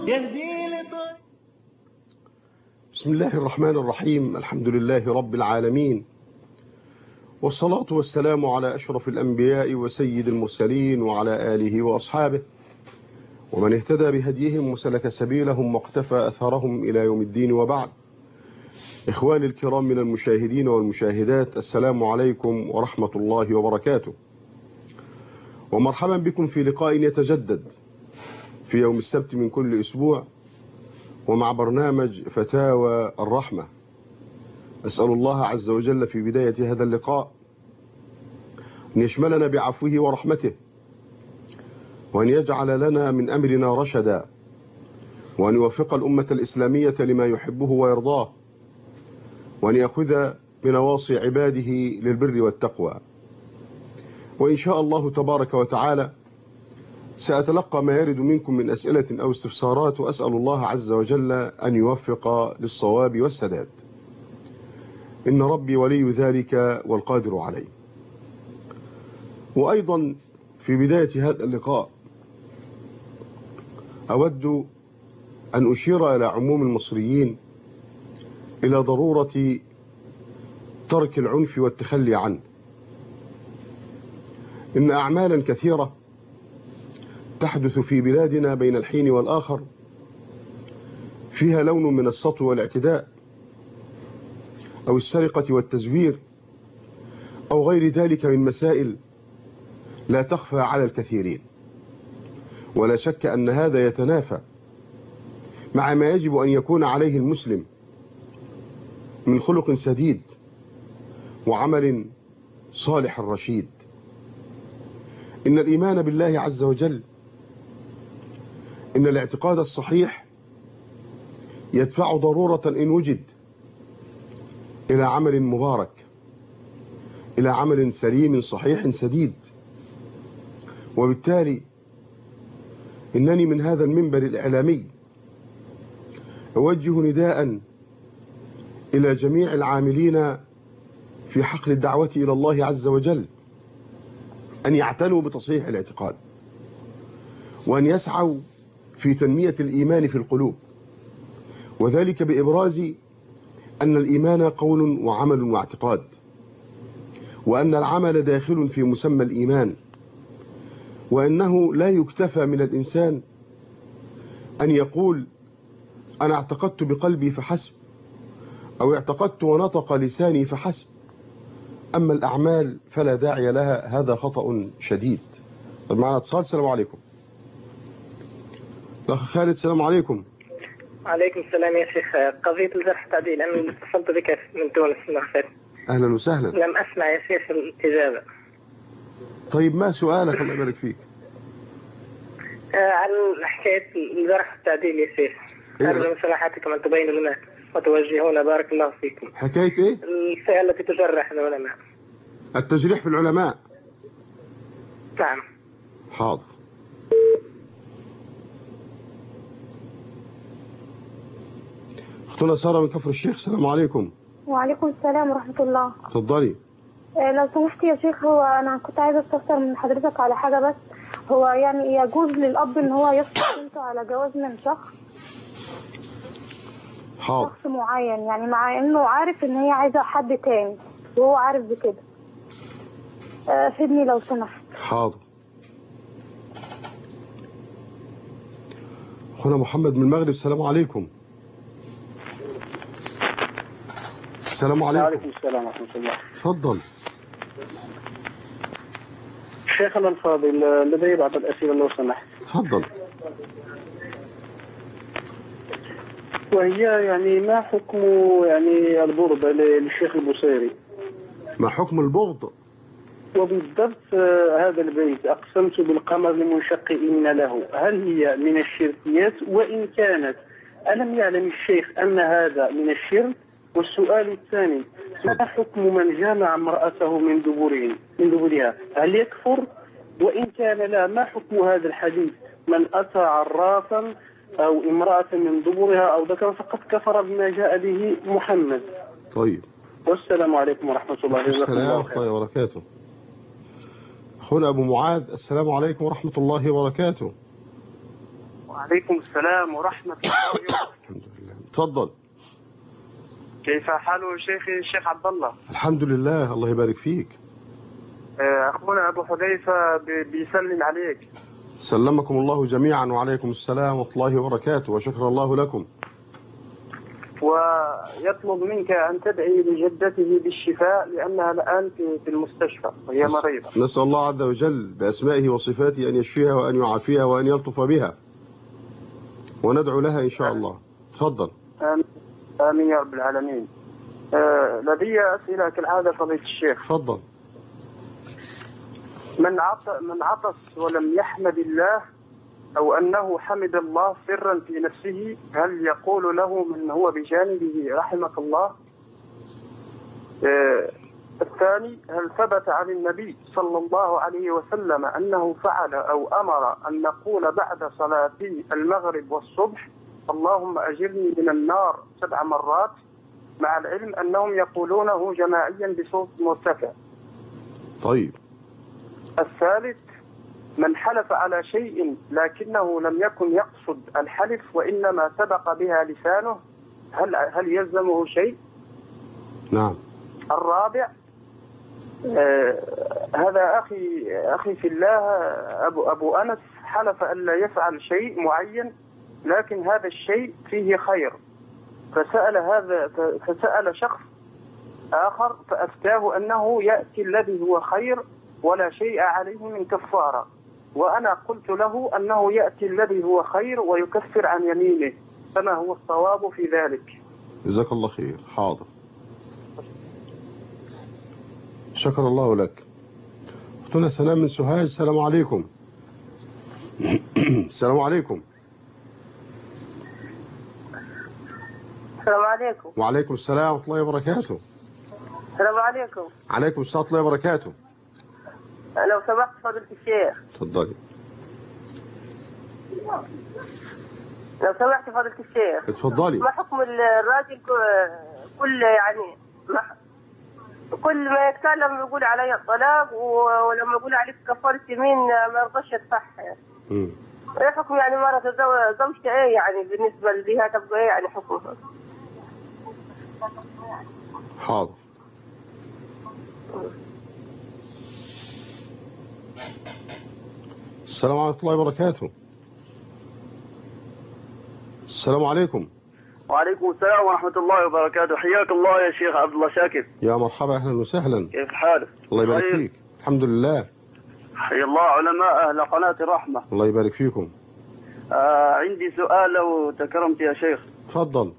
يهدي لطريق. بسم الله الرحمن الرحيم. الحمد لله رب العالمين، والصلاة والسلام على أشرف الأنبياء وسيد المرسلين وعلى آله وأصحابه ومن اهتدى بهديهم وسلك سبيلهم واقتفى أثرهم إلى يوم الدين، وبعد. إخواني الكرام من المشاهدين والمشاهدات، السلام عليكم ورحمة الله وبركاته، ومرحبا بكم في لقاء يتجدد في يوم السبت من كل أسبوع، ومع برنامج فتاوى الرحمة. أسأل الله عز وجل في بداية هذا اللقاء أن يشملنا بعفوه ورحمته، وأن يجعل لنا من أمرنا رشدا، وأن يوفق الأمة الإسلامية لما يحبه ويرضاه، وأن يأخذ بنواصي عباده للبر والتقوى. وإن شاء الله تبارك وتعالى سأتلقى ما يرد منكم من أسئلة أو استفسارات، وأسأل الله عز وجل أن يوفق للصواب والسداد، إن ربي ولي ذلك والقادر عليه. وأيضا في بداية هذا اللقاء أود أن أشير إلى عموم المصريين إلى ضرورة ترك العنف والتخلي عنه. إن أعمالا كثيرة تحدث في بلادنا بين الحين والآخر فيها لون من السطو والاعتداء أو السرقة والتزوير أو غير ذلك من مسائل لا تخفى على الكثيرين، ولا شك أن هذا يتنافى مع ما يجب أن يكون عليه المسلم من خلق سديد وعمل صالح رشيد. إن الإيمان بالله عز وجل، إن الاعتقاد الصحيح يدفع ضرورة إن وجد إلى عمل مبارك، إلى عمل سليم صحيح سديد. وبالتالي إنني من هذا المنبر الإعلامي أوجه نداء إلى جميع العاملين في حقل الدعوة إلى الله عز وجل أن يعتنوا بتصحيح الاعتقاد، وأن يسعوا في تنمية الإيمان في القلوب، وذلك بإبراز أن الإيمان قول وعمل واعتقاد، وأن العمل داخل في مسمى الإيمان، وأنه لا يكتفى من الإنسان أن يقول أنا اعتقدت بقلبي فحسب، أو اعتقدت ونطق لساني فحسب، أما الأعمال فلا داعي لها. هذا خطأ شديد. طب معنا اتصال. السلام عليكم. الأخ خالد، السلام عليكم. عليكم السلام يا شيخ. قضية الجرح التعديل، أنا اتصلت بك من تونس المغفر. أهلا وسهلا. لم أسمع يا شيخ الإجابة. طيب ما سؤالك؟ الله يبارك فيك. عن حكاية الجرح التعديل يا شيخ، أرجو من سماحتكم أن تبينوا لنا وتوجهونا، بارك الله فيكم. حكاية إيه؟ الفئة التي تجرح العلماء. التجريح في العلماء؟ نعم. حاضر. أختنا سارة من كفر الشيخ، السلام عليكم. وعليكم السلام ورحمة الله. اتفضلي. لو سمحت يا شيخ، هو أنا كنت عايزة استفسر من حضرتك على حاجة بس. هو يعني يجوز للأب إن هو يفصل بنته على جواز من شخص؟ حاضر. شخص معين، يعني مع إنه عارف إن هي عايزة حد تاني وهو عارف بكده. فيدني لو سمحت. حاضر. أخونا محمد من المغرب، السلام عليكم. السلام عليكم. وعليكم السلام ورحمة الله. تفضل. شيخنا الفاضل، لدي بعض الأسئلة لو سمحت. تفضل. وهي يعني ما حكم يعني البغض للشيخ البصيري؟ ما حكم البغض؟ وبالضبط هذا البيت: أقسمت بالقمر المنشق إن له، هل هي من الشركيات؟ وإن كانت ألم يعلم الشيخ أن هذا من الشرك؟ والسؤال الثاني: ما حكم من جامع امرأته من دبرها؟ هل يكفر؟ وإن كان لا، ما حكم هذا الحديث: من أتى عرافا أو امرأة من دبرها أو ذكر فقد كفر بما جاء به محمد؟ طيب. والسلام عليكم ورحمة الله وبركاته. السلام ورحمة الله وبركاته. أخونا أبو معاذ، السلام عليكم ورحمة الله وبركاته. وعليكم السلام ورحمة الله وبركاته. الحمد لله. تفضل. كيف حال شيخي الشيخ عبد الله؟ الحمد لله، الله يبارك فيك. أخونا أبو حذيفة بيسلم عليك. سلمكم الله جميعا وعليكم السلام ورحمة الله وبركاته وشكر الله لكم. ويطلب منك أن تدعي لجدته بالشفاء لأنها الآن في المستشفى وهي مريضة. نسأل الله عز وجل بأسمائه وصفاته أن يشفيها وأن يعافيها وأن يلطف بها، وندعو لها إن شاء الله. تفضل. آمين يا رب العالمين. لدي أسئلة كالعادة فضيلة الشيخ. تفضل. من عطس ولم يحمد الله أو أنه حمد الله سرا في نفسه، هل يقول له من هو بجانبه رحمك الله؟ الثاني، هل ثبت عن النبي صلى الله عليه وسلم أنه فعل أو أمر أن نقول بعد صلاتي المغرب والصبح اللهم أجرني من النار 7 مرات، مع العلم أنهم يقولونه جماعيا بصوت مرتفع؟ طيب. الثالث، من حلف على شيء لكنه لم يكن يقصد الحلف وإنما سبق بها لسانه، هل يلزمه شيء؟ نعم. الرابع، هذا أخي في الله أبو أنس حلف أن لا يفعل شيء معين لكن هذا الشيء فيه خير، فسأل شخص آخر فأفتاه أنه يأتي الذي هو خير ولا شيء عليه من كفارة، وأنا قلت له أنه يأتي الذي هو خير ويكفر عن يمينه، فما هو الصواب في ذلك؟ جزاك الله خير. حاضر. شكر الله لك. أختنا سلام من سوهاج. السلام عليكم. السلام عليكم. السلام عليكم. وعليكم السلام ورحمة الله وبركاته. السلام عليكم. عليكم السلام ورحمة الله وبركاته. لو سمحت فضيلة الشيخ. تفضلي. لو سمحت فضيلة الشيخ. اتفضلي. ما حكم الراجل كل ما يتكلم يقول علي الطلاق، ولما يقول عليك كفارة يمين ما يرضاش يدفعها. ايه حكم مرة زوجته ايه بالنسبة لها تبقى ايه حكمها؟ حاضر. السلام عليكم ورحمة الله وبركاته. السلام عليكم. وعليكم السلام ورحمة الله وبركاته. حياك الله يا شيخ عبد الله شاكر. يا مرحبا، أهلا وسهلا. كيف حالك؟ الله يبارك فيك. الحمد لله. حيا الله علماء أهل قناة الرحمة. الله يبارك فيكم. عندي سؤال لو تكرمت يا شيخ. تفضل.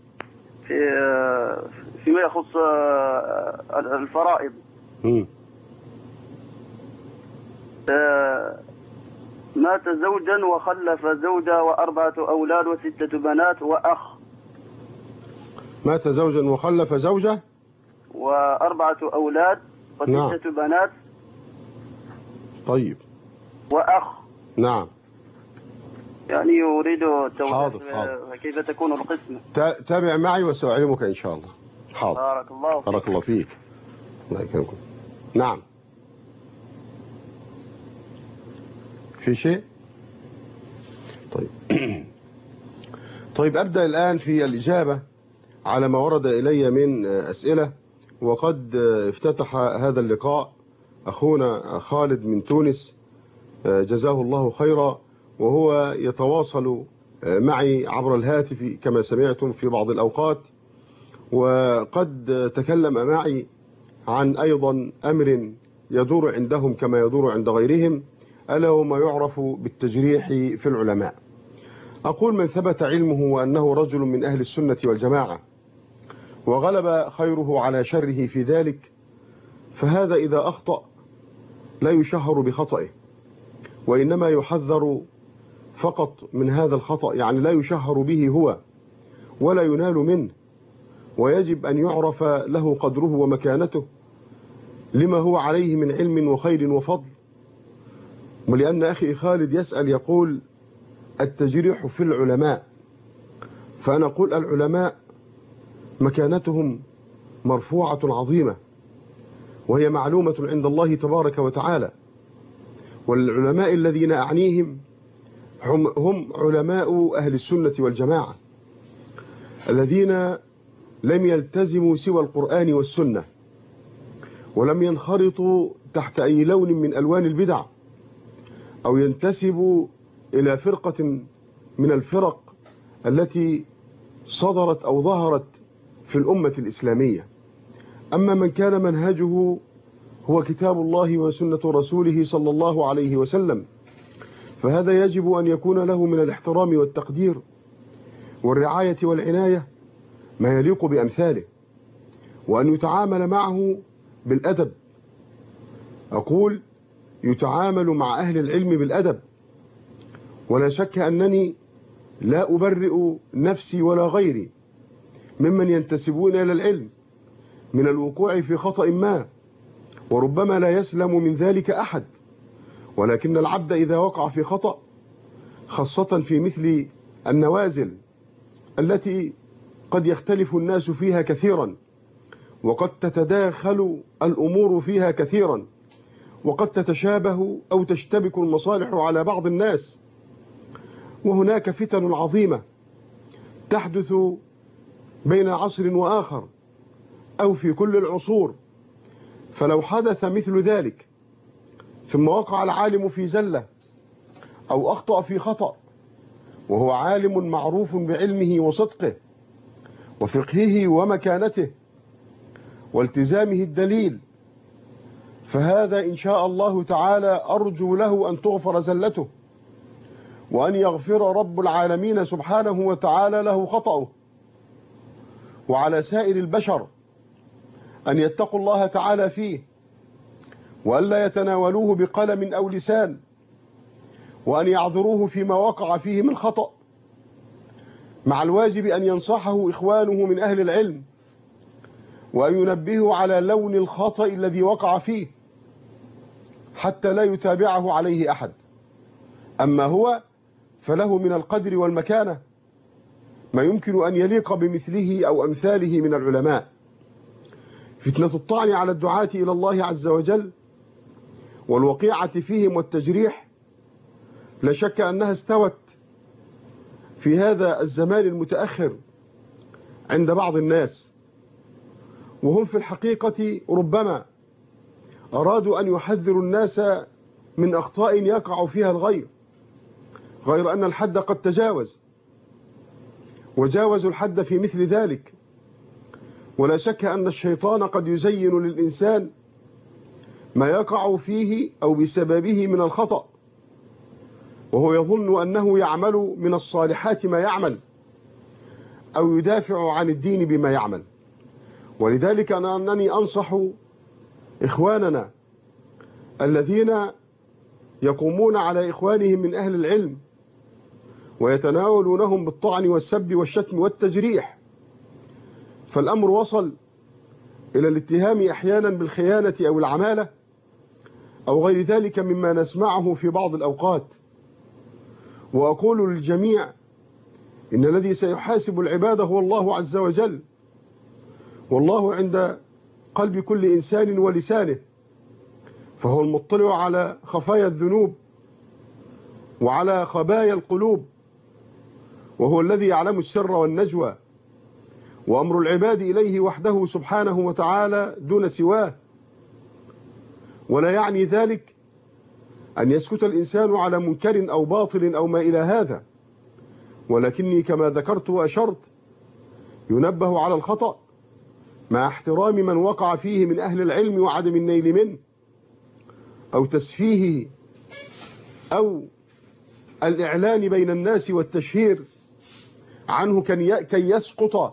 فيما يخص الفرائض. مات زوجا وخلف زوجة و4 أولاد و6 بنات وأخ. مات زوجا وخلف زوجة و4 أولاد و6 نعم. بنات. طيب. وأخ. نعم. يريد حاضر. كيف تكون القسمة. تابع معي وسأعلمك إن شاء الله. حاضر. بارك الله فيك. الله يكرمكم. نعم. في شيء؟ طيب أبدأ الآن في الإجابة على ما ورد إلي من أسئلة. وقد افتتح هذا اللقاء أخونا خالد من تونس جزاه الله خيرا، وهو يتواصل معي عبر الهاتف كما سمعتم في بعض الأوقات، وقد تكلم معي عن أيضا أمر يدور عندهم كما يدور عند غيرهم، ألا وما يعرف بالتجريح في العلماء. أقول من ثبت علمه وأنه رجل من أهل السنة والجماعة وغلب خيره على شره في ذلك، فهذا إذا أخطأ لا يشهر بخطئه، وإنما يحذر فقط من هذا الخطأ، لا يشهر به هو ولا ينال منه، ويجب أن يعرف له قدره ومكانته لما هو عليه من علم وخير وفضل. ولأن أخي خالد يسأل يقول التجريح في العلماء، فأنا أقول العلماء مكانتهم مرفوعة عظيمة، وهي معلومة عند الله تبارك وتعالى. والعلماء الذين أعنيهم هم علماء أهل السنة والجماعة الذين لم يلتزموا سوى القرآن والسنة، ولم ينخرطوا تحت أي لون من ألوان البدع، أو ينتسبوا إلى فرقة من الفرق التي صدرت أو ظهرت في الأمة الإسلامية. أما من كان منهجه هو كتاب الله وسنة رسوله صلى الله عليه وسلم، فهذا يجب أن يكون له من الاحترام والتقدير والرعاية والعناية ما يليق بأمثاله، وأن يتعامل معه بالأدب. أقول يتعامل مع أهل العلم بالأدب، ولا شك أنني لا أبرئ نفسي ولا غيري ممن ينتسبون إلى العلم من الوقوع في خطأ ما، وربما لا يسلم من ذلك أحد، ولكن العبد إذا وقع في خطأ، خاصة في مثل النوازل التي قد يختلف الناس فيها كثيرا، وقد تتداخل الأمور فيها كثيرا، وقد تتشابه أو تشتبك المصالح على بعض الناس، وهناك فتن عظيمة تحدث بين عصر وآخر أو في كل العصور. فلو حدث مثل ذلك ثم وقع العالم في زلة أو أخطأ في خطأ وهو عالم معروف بعلمه وصدقه وفقهه ومكانته والتزامه الدليل، فهذا إن شاء الله تعالى أرجو له أن تغفر زلته، وأن يغفر رب العالمين سبحانه وتعالى له خطأه. وعلى سائر البشر أن يتقوا الله تعالى فيه، وألا يتناولوه بقلم أو لسان، وأن يعذروه فيما وقع فيه من خطأ، مع الواجب أن ينصحه إخوانه من أهل العلم، وأن ينبهوا على لون الخطأ الذي وقع فيه حتى لا يتابعه عليه أحد. أما هو فله من القدر والمكانة ما يمكن أن يليق بمثله أو أمثاله من العلماء. فتنة الطعن على الدعاة إلى الله عز وجل والوقيعة فيهم والتجريح لا شك أنها استوت في هذا الزمان المتأخر عند بعض الناس، وهم في الحقيقة ربما أرادوا أن يحذروا الناس من أخطاء يقع فيها الغير، غير أن الحد قد تجاوز وجاوزوا الحد في مثل ذلك. ولا شك أن الشيطان قد يزين للإنسان ما يقع فيه أو بسببه من الخطأ، وهو يظن أنه يعمل من الصالحات ما يعمل أو يدافع عن الدين بما يعمل. ولذلك أنني أنصح إخواننا الذين يقومون على إخوانهم من أهل العلم ويتناولونهم بالطعن والسب والشتم والتجريح، فالأمر وصل إلى الاتهام أحيانا بالخيانة أو العمالة أو غير ذلك مما نسمعه في بعض الأوقات. وأقول للجميع إن الذي سيحاسب العباد هو الله عز وجل، والله عند قلب كل إنسان ولسانه، فهو المطلع على خفايا الذنوب وعلى خبايا القلوب، وهو الذي يعلم السر والنجوى، وأمر العباد إليه وحده سبحانه وتعالى دون سواه. ولا يعني ذلك أن يسكت الإنسان على منكر أو باطل أو ما إلى هذا، ولكني كما ذكرت وأشرت ينبه على الخطأ مع احترام من وقع فيه من أهل العلم وعدم النيل منه أو تسفيهه أو الإعلان بين الناس والتشهير عنه كي يسقط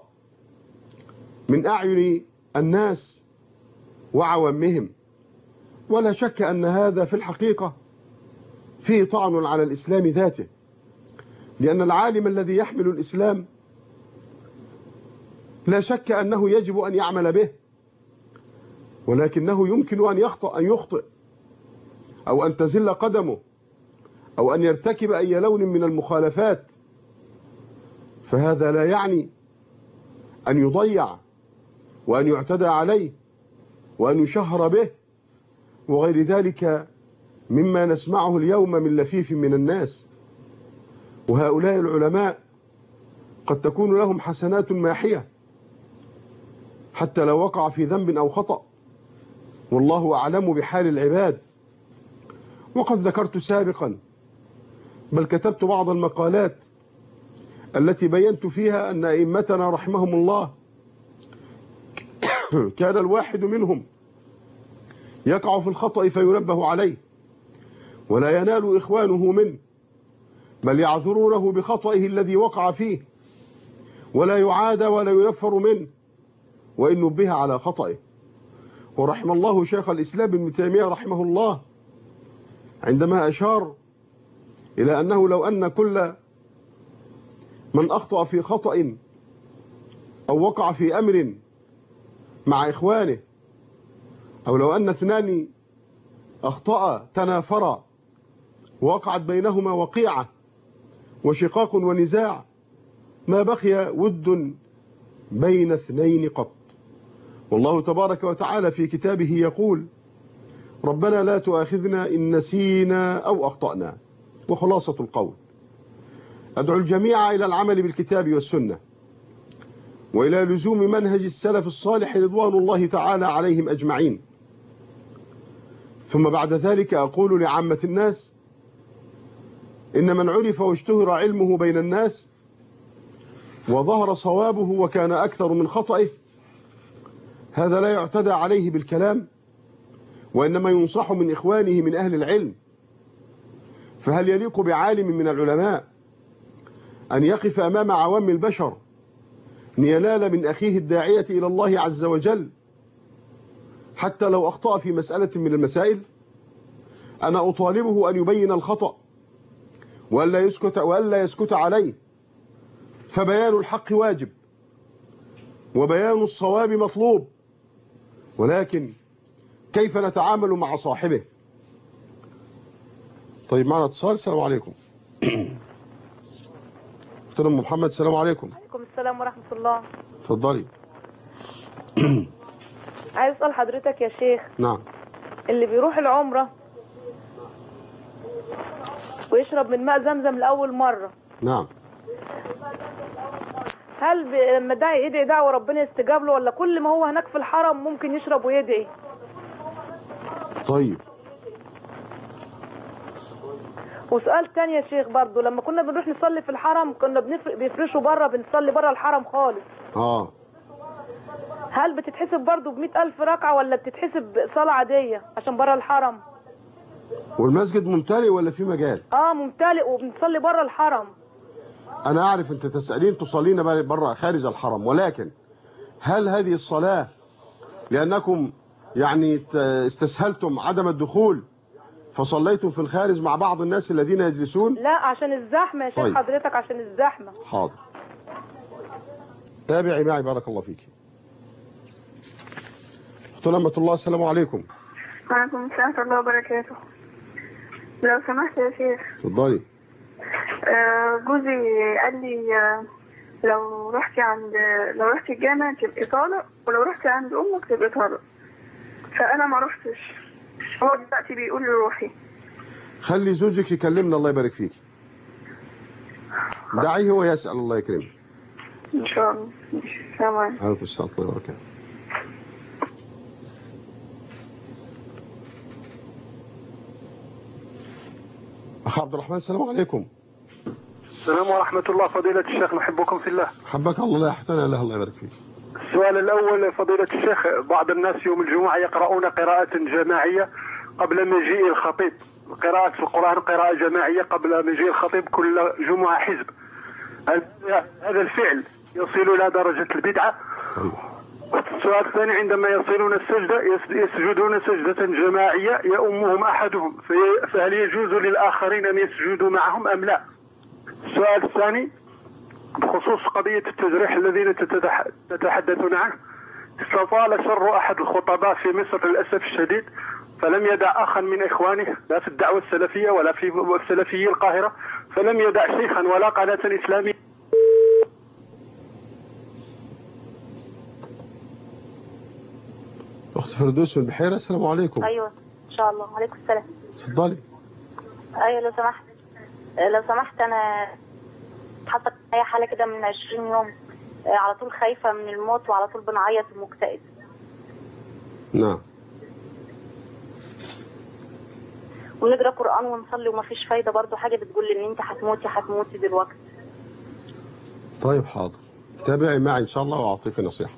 من أعين الناس وعوامهم. ولا شك أن هذا في الحقيقة فيه طعن على الإسلام ذاته، لأن العالم الذي يحمل الإسلام لا شك أنه يجب أن يعمل به، ولكنه يمكن أن يخطئ أو أن تزل قدمه أو أن يرتكب أي لون من المخالفات، فهذا لا يعني أن يضيع وأن يعتدى عليه وأن يشهر به وغير ذلك مما نسمعه اليوم من لفيف من الناس. وهؤلاء العلماء قد تكون لهم حسنات ماحية حتى لو وقع في ذنب أو خطأ، والله أعلم بحال العباد. وقد ذكرت سابقا، بل كتبت بعض المقالات التي بينت فيها أن أئمتنا رحمهم الله كان الواحد منهم يقع في الخطأ فينبه عليه ولا ينال إخوانه منه، بل يعذرونه بخطئه الذي وقع فيه، ولا يعاد ولا ينفر منه وإن نبه على خطئه. ورحم الله شيخ الإسلام ابن تيمية رحمه الله عندما أشار إلى أنه لو أن كل من أخطأ في خطأ أو وقع في أمر مع إخوانه، أو لو أن اثنان أخطأ تنافرا ووقعت بينهما وقيعة وشقاق ونزاع، ما بقي ود بين اثنين قط. والله تبارك وتعالى في كتابه يقول: ربنا لا تؤاخذنا إن نسينا أو أخطأنا. وخلاصة القول: أدعو الجميع إلى العمل بالكتاب والسنة، وإلى لزوم منهج السلف الصالح رضوان الله تعالى عليهم أجمعين. ثم بعد ذلك أقول لعامة الناس: إن من عرف واشتهر علمه بين الناس وظهر صوابه وكان أكثر من خطئه، هذا لا يعتدى عليه بالكلام، وإنما ينصح من إخوانه من أهل العلم. فهل يليق بعالم من العلماء أن يقف أمام عوام البشر لينال من أخيه الداعية إلى الله عز وجل حتى لو أخطأ في مسألة من المسائل؟ أنا أطالبه أن يبين الخطأ وألا يسكت عليه، فبيان الحق واجب وبيان الصواب مطلوب، ولكن كيف نتعامل مع صاحبه؟ طيب معنا اتصال. السلام عليكم. اختنا ام محمد. السلام عليكم. وعليكم السلام ورحمة الله. اتفضلي. عايز اسأل حضرتك يا شيخ. نعم. اللي بيروح العمرة ويشرب من ماء زمزم لأول مرة. نعم. هل لما يدعي دعوة ربنا يستجاب له، ولا كل ما هو هناك في الحرم ممكن يشرب ويدعي؟ طيب. وسؤال تاني يا شيخ برضو، لما كنا بنروح نصلي في الحرم كنا بيفرشوا بره، بنصلي بره الحرم خالص. هل بتتحسب برضو ب100,000 ركعة ولا بتتحسب صلاة عادية عشان بره الحرم؟ والمسجد ممتلئ ولا في مجال؟ ممتلئ وبنصلي بره الحرم. أنا أعرف أنت تسألين تصلين بره خارج الحرم، ولكن هل هذه الصلاة لأنكم يعني استسهلتم عدم الدخول فصليتم في الخارج مع بعض الناس الذين يجلسون؟ لا، عشان الزحمة يا شيخ. طيب. حضرتك عشان الزحمة. حاضر. تابعي معي بارك الله فيك. أخت لمة الله. السلام عليكم. وعليكم السلام ورحمة الله وبركاته. لو سمحت يا شيخ. اتفضلي. جوزي قال لي لو رحتي الجامع تبقي طالق، ولو رحتي عند امك تبقي طالق، فانا ما رحتش. هو دلوقتي بيقول لي روحي. خلي زوجك يكلمنا الله يبارك فيك. دعيه ويسأل الله يكرمه. ان شاء الله. السلام عليكم. عليكم السلام ورحمة الله وبركاته. أخ عبد الرحمن. السلام عليكم. السلام ورحمة الله. فضيلة الشيخ نحبكم في الله. حبك الله. لا يحتنى الله. الله يبارك فيك. السؤال الأول فضيلة الشيخ، بعض الناس يوم الجمعة يقرؤون قراءة جماعية قبل مجيء الخطيب، قراءة في القرآن قراءة جماعية قبل مجيء الخطيب كل جمعة حزب. هذا الفعل يصل إلى درجة البدعة؟ السؤال الثاني، عندما يصلون السجدة يسجدون سجدة جماعية يؤمهم أحدهم، فهل يجوز للآخرين أن يسجدوا معهم أم لا؟ السؤال الثاني بخصوص قضية التجريح الذين تتحدثون عنه، استطال شر أحد الخطباء في مصر للأسف الشديد، فلم يدع أخا من إخوانه لا في الدعوة السلفية ولا في سلفيي القاهرة، فلم يدع شيخا ولا قناة إسلامية. أخت فردوس من البحيرة. السلام عليكم. أيوة إن شاء الله. عليكم السلام. اتفضلي. أيوة لو سمحت أنا حصلت معايا حاله كده من 20 يوم، على طول خايفه من الموت وعلى طول بنعيط ومكتئب. نعم. ونقرا قران ونصلي ومفيش فايده برضه، حاجه بتقول لي ان انت هتموتي دلوقتي. طيب حاضر، تابعي معي ان شاء الله واعطيك نصيحه.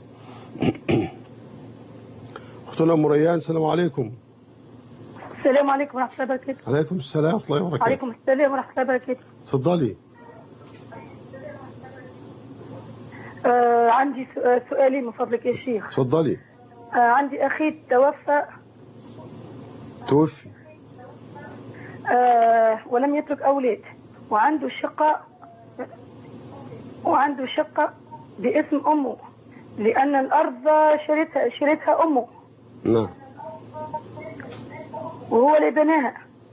اختنا ام ريان، السلام عليكم. السلام عليكم ورحمه الله وبركاته. عليكم السلام ورحمه الله وبركاته. وعليكم السلام ورحمه الله وبركاته. اتفضلي. عندي سؤالين من فضلك يا شيخ. اتفضلي. عندي اخي توفي ولم يترك اولاد، وعنده شقه باسم امه، لان الارض شرتها امه. نعم. وهو اللي بناها.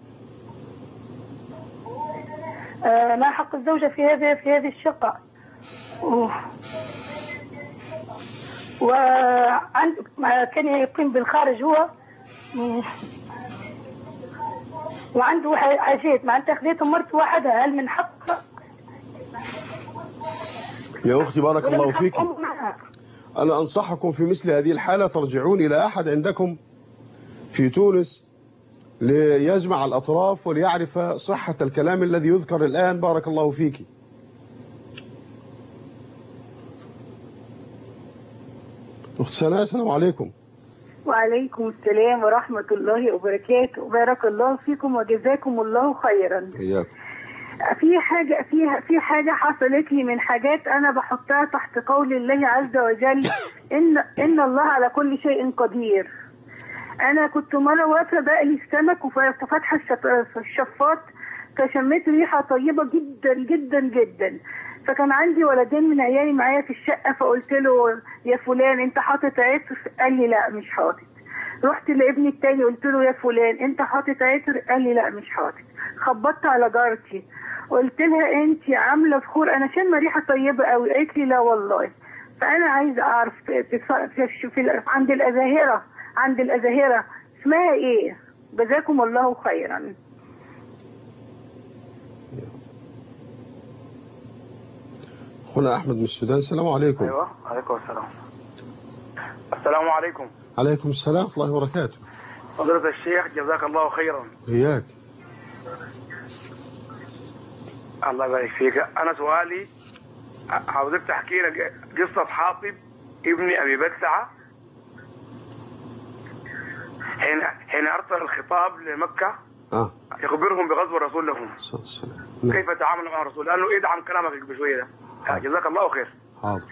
ما حق الزوجة في هذه الشقة؟ كان يقيم بالخارج هو، وعنده حاجات معناتها خذيتهم مرته وحدها، هل من حق؟ يا أختي بارك الله فيك، أنا أنصحكم في مثل هذه الحالة ترجعون إلى أحد عندكم في تونس ليجمع الأطراف وليعرف صحة الكلام الذي يذكر الآن. بارك الله فيك. أخت سناء، السلام عليكم. وعليكم السلام ورحمة الله وبركاته. بارك الله فيكم وجزاكم الله خيرا. إياكم. في حاجة حصلت لي من حاجات أنا بحطها تحت قول الله عز وجل إن الله على كل شيء قدير. أنا كنت مرة واقفة بقلي السمك وفاتحة الشفاط، فشميت ريحة طيبة جدا جدا جدا، فكان عندي ولدين من عيالي معايا في الشقة، فقلت له يا فلان أنت حاطط عطر؟ قال لي لا مش حاطط. رحت لابني التاني قلت له يا فلان أنت حاطط عطر؟ قال لي لا مش حاطط. خبطت على جارتي قلت لها أنت عاملة بخور، أنا شامة ريحة طيبة قوي. قالت لي لا والله. فأنا عايزة أعرف عند الأزاهرة اسمها إيه؟ جزاكم الله خيرا. أخونا أحمد من السودان، السلام عليكم. أيوة عليكم السلام. السلام عليكم. عليكم السلام ورحمة الله وبركاته. فضيلة الشيخ جزاك الله خيرا. إياك. الله يبارك فيك. أنا سؤالي عاوزك تحكي لي قصة حاطب ابن أبي بلتعة حين أرسل الخطاب لمكة يخبرهم بغزو الرسول لهم. كيف تعامل مع الرسول؟ لأنه ادعم كلامك بشوية ده. جزاك الله خير. حاضر.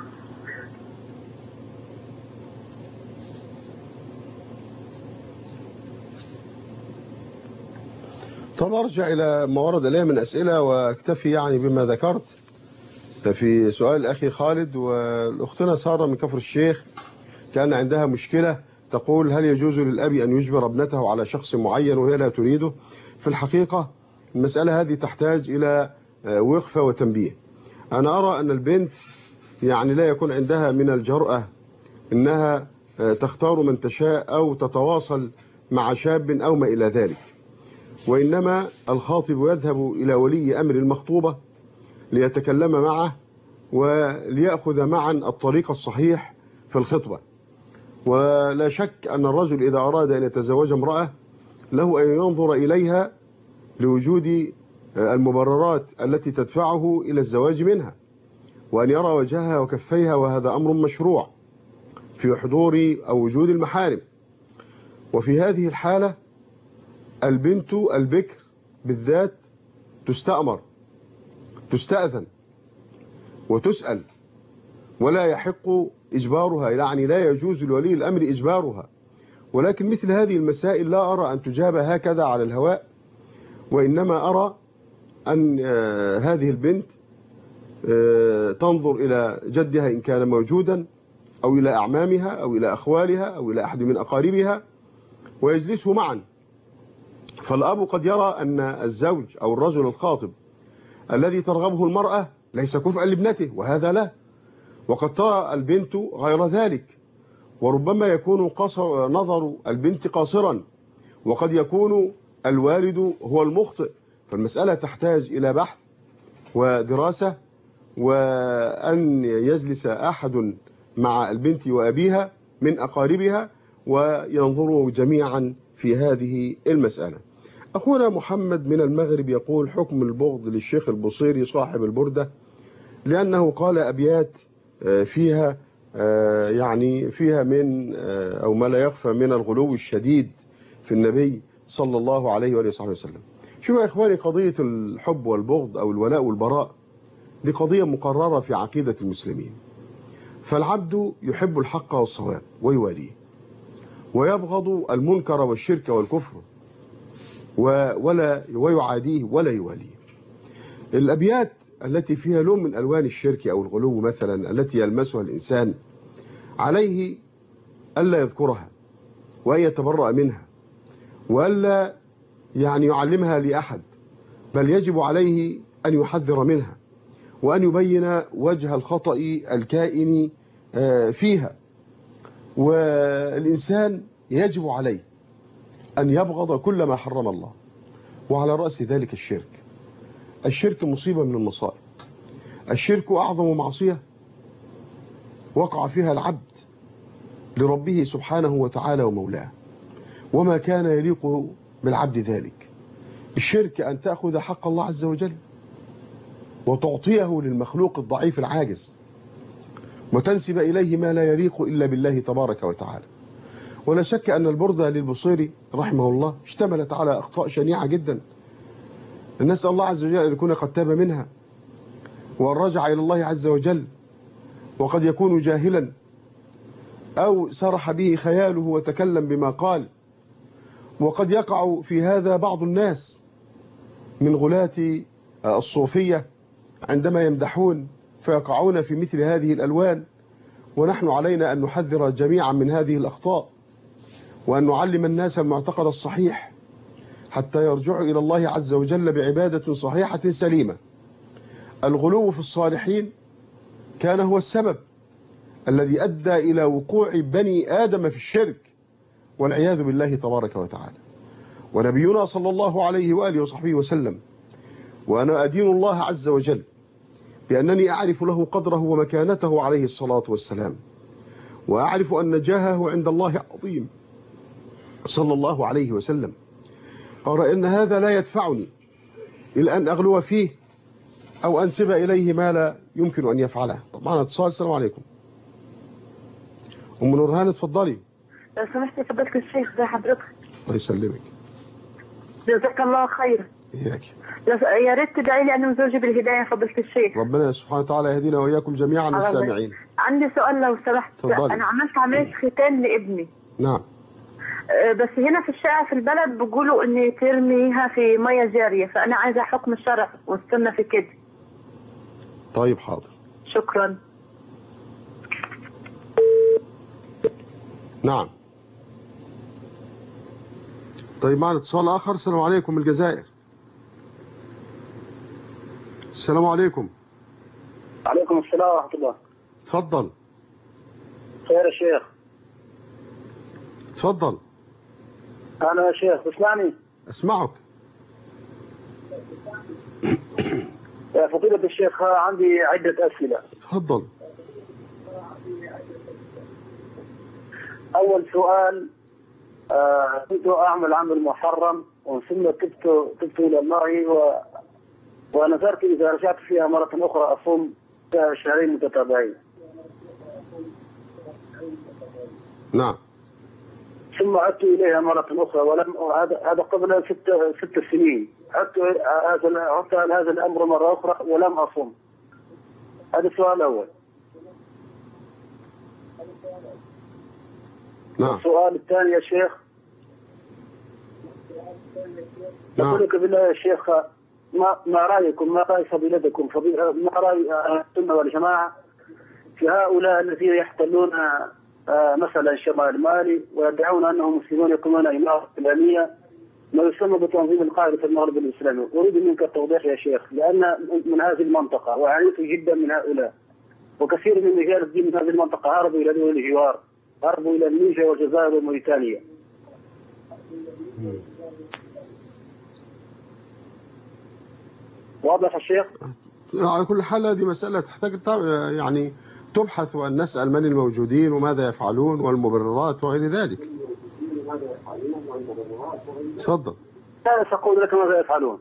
طب أرجع إلى ما ورد إليه من أسئلة واكتفي يعني بما ذكرت. ففي سؤال أخي خالد، والأختنا سارة من كفر الشيخ كان عندها مشكلة، تقول هل يجوز للأب أن يجبر ابنته على شخص معين وهي لا تريده؟ في الحقيقة المسألة هذه تحتاج إلى وقفة وتنبيه. أنا أرى أن البنت يعني لا يكون عندها من الجرأة أنها تختار من تشاء أو تتواصل مع شاب أو ما إلى ذلك، وإنما الخاطب يذهب إلى ولي أمر المخطوبة ليتكلم معه وليأخذ معا الطريق الصحيح في الخطبة. ولا شك أن الرجل إذا أراد أن يتزوج امرأة له أن ينظر إليها لوجود المبررات التي تدفعه إلى الزواج منها، وأن يرى وجهها وكفيها، وهذا أمر مشروع في حضور أو وجود المحارم. وفي هذه الحالة البنت البكر بالذات تستأذن وتسأل، ولا يحق إجبارها، يعني لا يجوز لولي الأمر إجبارها. ولكن مثل هذه المسائل لا أرى أن تجاب هكذا على الهواء، وإنما أرى أن هذه البنت تنظر إلى جدها إن كان موجودا، أو إلى أعمامها أو إلى أخوالها أو إلى أحد من أقاربها، ويجلسوا معا. فالأب قد يرى أن الزوج أو الرجل الخاطب الذي ترغبه المرأة ليس كفءا لابنته، وهذا لا. وقد ترى البنت غير ذلك، وربما يكون نظر البنت قاصرا، وقد يكون الوالد هو المخطئ. فالمسألة تحتاج إلى بحث ودراسة، وأن يجلس أحد مع البنت وأبيها من أقاربها وينظروا جميعا في هذه المسألة. أخونا محمد من المغرب يقول: حكم البغض للشيخ البصيري صاحب البردة، لأنه قال أبيات فيها يعني فيها من أو ما لا يخفى من الغلو الشديد في النبي صلى الله عليه وآله وسلم. شوفوا يا إخواني، قضية الحب والبغض أو الولاء والبراء دي قضية مقررة في عقيدة المسلمين. فالعبد يحب الحق والصواب ويواليه، ويبغض المنكر والشرك والكفر ويعاديه ولا يواليه. الأبيات التي فيها لون من ألوان الشرك أو الغلو مثلا التي يلمسها الإنسان عليه ألا يذكرها وأن يتبرأ منها وألا يعني يعلمها لأحد، بل يجب عليه أن يحذر منها وأن يبين وجه الخطأ الكائن فيها. والإنسان يجب عليه أن يبغض كل ما حرم الله، وعلى رأس ذلك الشرك. الشرك مصيبة من المصائب. الشرك أعظم معصية وقع فيها العبد لربه سبحانه وتعالى ومولاه، وما كان يليق بالعبد ذلك. الشرك أن تأخذ حق الله عز وجل وتعطيه للمخلوق الضعيف العاجز، وتنسب إليه ما لا يليق إلا بالله تبارك وتعالى. ولا شك أن البردة للبصيري رحمه الله اشتملت على أخطاء شنيعة جدا، نسأل الله عز وجل أن يكون قد تاب منها وأن رجع إلى الله عز وجل. وقد يكون جاهلا أو سرح به خياله وتكلم بما قال، وقد يقع في هذا بعض الناس من غلاة الصوفية عندما يمدحون فيقعون في مثل هذه الألوان. ونحن علينا أن نحذر جميعا من هذه الأخطاء، وأن نعلم الناس المعتقد الصحيح حتى يرجعوا إلى الله عز وجل بعبادة صحيحة سليمة. الغلو في الصالحين كان هو السبب الذي أدى إلى وقوع بني آدم في الشرك والعياذ بالله تبارك وتعالى. ونبينا صلى الله عليه وآله وصحبه وسلم: وأنا أدين الله عز وجل بأنني أعرف له قدره ومكانته عليه الصلاة والسلام، وأعرف أن جاهه عند الله عظيم صلى الله عليه وسلم. قال: إن هذا لا يدفعني إلى أن أغلو فيه أو أنسب إليه ما لا يمكن أن يفعله. طبعا اتصال. السلام عليكم. أم نورهان اتفضلي. لو سمحت يا فضيلة الشيخ، زي حضرتك. الله يسلمك. جزاك الله خيرا. إياك. يا ريت تدعي لي أنا وزوجي بالهداية يا فضيلة الشيخ. ربنا سبحانه وتعالى يهدينا وإياكم جميعا والسامعين. عندي سؤال لو سمحت. تفضلي. أنا عملت عملية ختان لابني. نعم. بس هنا في الشارع في البلد بيقولوا إن ترميها في مية جارية، فأنا عايزة حكم الشرع والسنة في كده. طيب حاضر. شكرا. نعم. طيب معنا اتصال آخر. السلام عليكم من الجزائر. السلام عليكم. عليكم السلام ورحمة الله. تفضل. خير يا شيخ. تفضل. أنا يا شيخ تسمعني؟ أسمعك. يا فضيلة الشيخ عندي عدة أسئلة. تفضل. أول سؤال، كنت أعمل عمل محرم ثم تبت إلى الله ونذرت إذا رجعت فيها مرة أخرى أصوم شهرين متتابعين. نعم. ثم عدت إليها مرة أخرى ولم هذا قبل 6 سنين. عدت هذا الأمر مرة أخرى ولم أصوم. هذا السؤال الأول. نعم. السؤال الثاني يا شيخ، أقول لك بالله يا شيخ، ما رأيكم، ما رأي فضيلتكم، ما رأي السنة والجماعة في هؤلاء الذين يحتلون مثلا شمال مالي ويدعون أنهم مسلمون يقومون إمارة إسلامية ما يسمى بتنظيم القاعدة في المغرب الإسلامي؟ أريد منك التوضيح يا شيخ، لأن من هذه المنطقة وعانيت جدا من هؤلاء، وكثير من رجال الدين من هذه المنطقة هربوا إلى دول الجوار، هربوا إلى النيجر والجزائر وموريتانيا. واضح يا شيخ؟ على كل حال هذه مسألة تحتاج يعني تبحث وأن نسأل من الموجودين وماذا يفعلون والمبررات وغير ذلك. تفضل. لا سأقول لك ماذا يفعلون.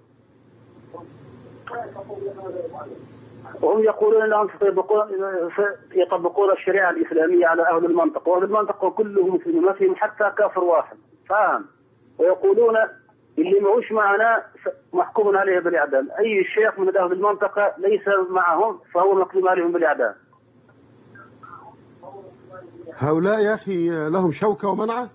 وهم يقولون أنهم يطبقون الشريعة الإسلامية على أهل المنطقة، وأهل المنطقة كلهم مسلمين ما فيهم حتى كافر واحد، فاهم؟ ويقولون اللي معوش معنا محكوم عليه بالإعدام، أي شيخ من أهل المنطقة ليس معهم فهو محكوم عليهم بالإعدام. هؤلاء يا أخي لهم شوكة ومنعة؟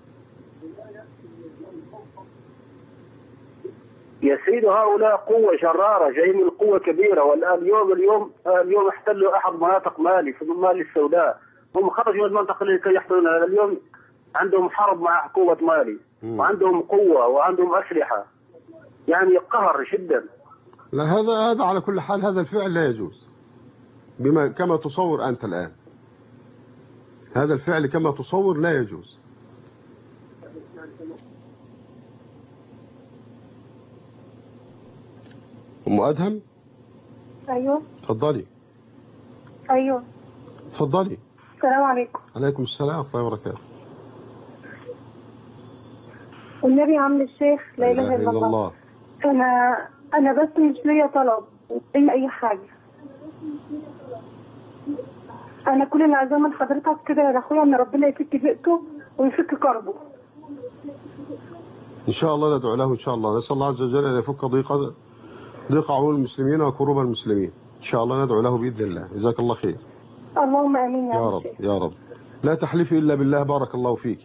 يا سيدي هؤلاء قوة جرارة، جاي من قوة كبيرة، والآن اليوم احتلوا أحد مناطق مالي في مالي السوداء، هم خرجوا من المنطقة اللي كانوا يحتلون. اليوم عندهم حرب مع حكومة مالي وعندهم قوة وعندهم أسلحة، يعني قهر جدا. لا هذا على كل حال هذا الفعل لا يجوز كما تصور أنت الآن. هذا الفعل كما تصور لا يجوز. أم أدهم. أيوه. تفضلي. أيوه. تفضلي. السلام عليكم. عليكم السلام ورحمة الله وبركاته. والنبي عم الشيخ لا إله إلا الله. أنا بس مش ليا طلب أي حاجة. أنا كل اللي عايزاه من حضرتك كده يا أخويا إن ربنا يفك ضيقته ويفك كربه. إن شاء الله ندعو له إن شاء الله. نسأل الله عز وجل أن يفك ضيق عون المسلمين وكروب المسلمين. إن شاء الله ندعو له بإذن الله. جزاك الله خير. اللهم آمين يا رب يا رب. لا تحلفي إلا بالله. بارك الله فيك.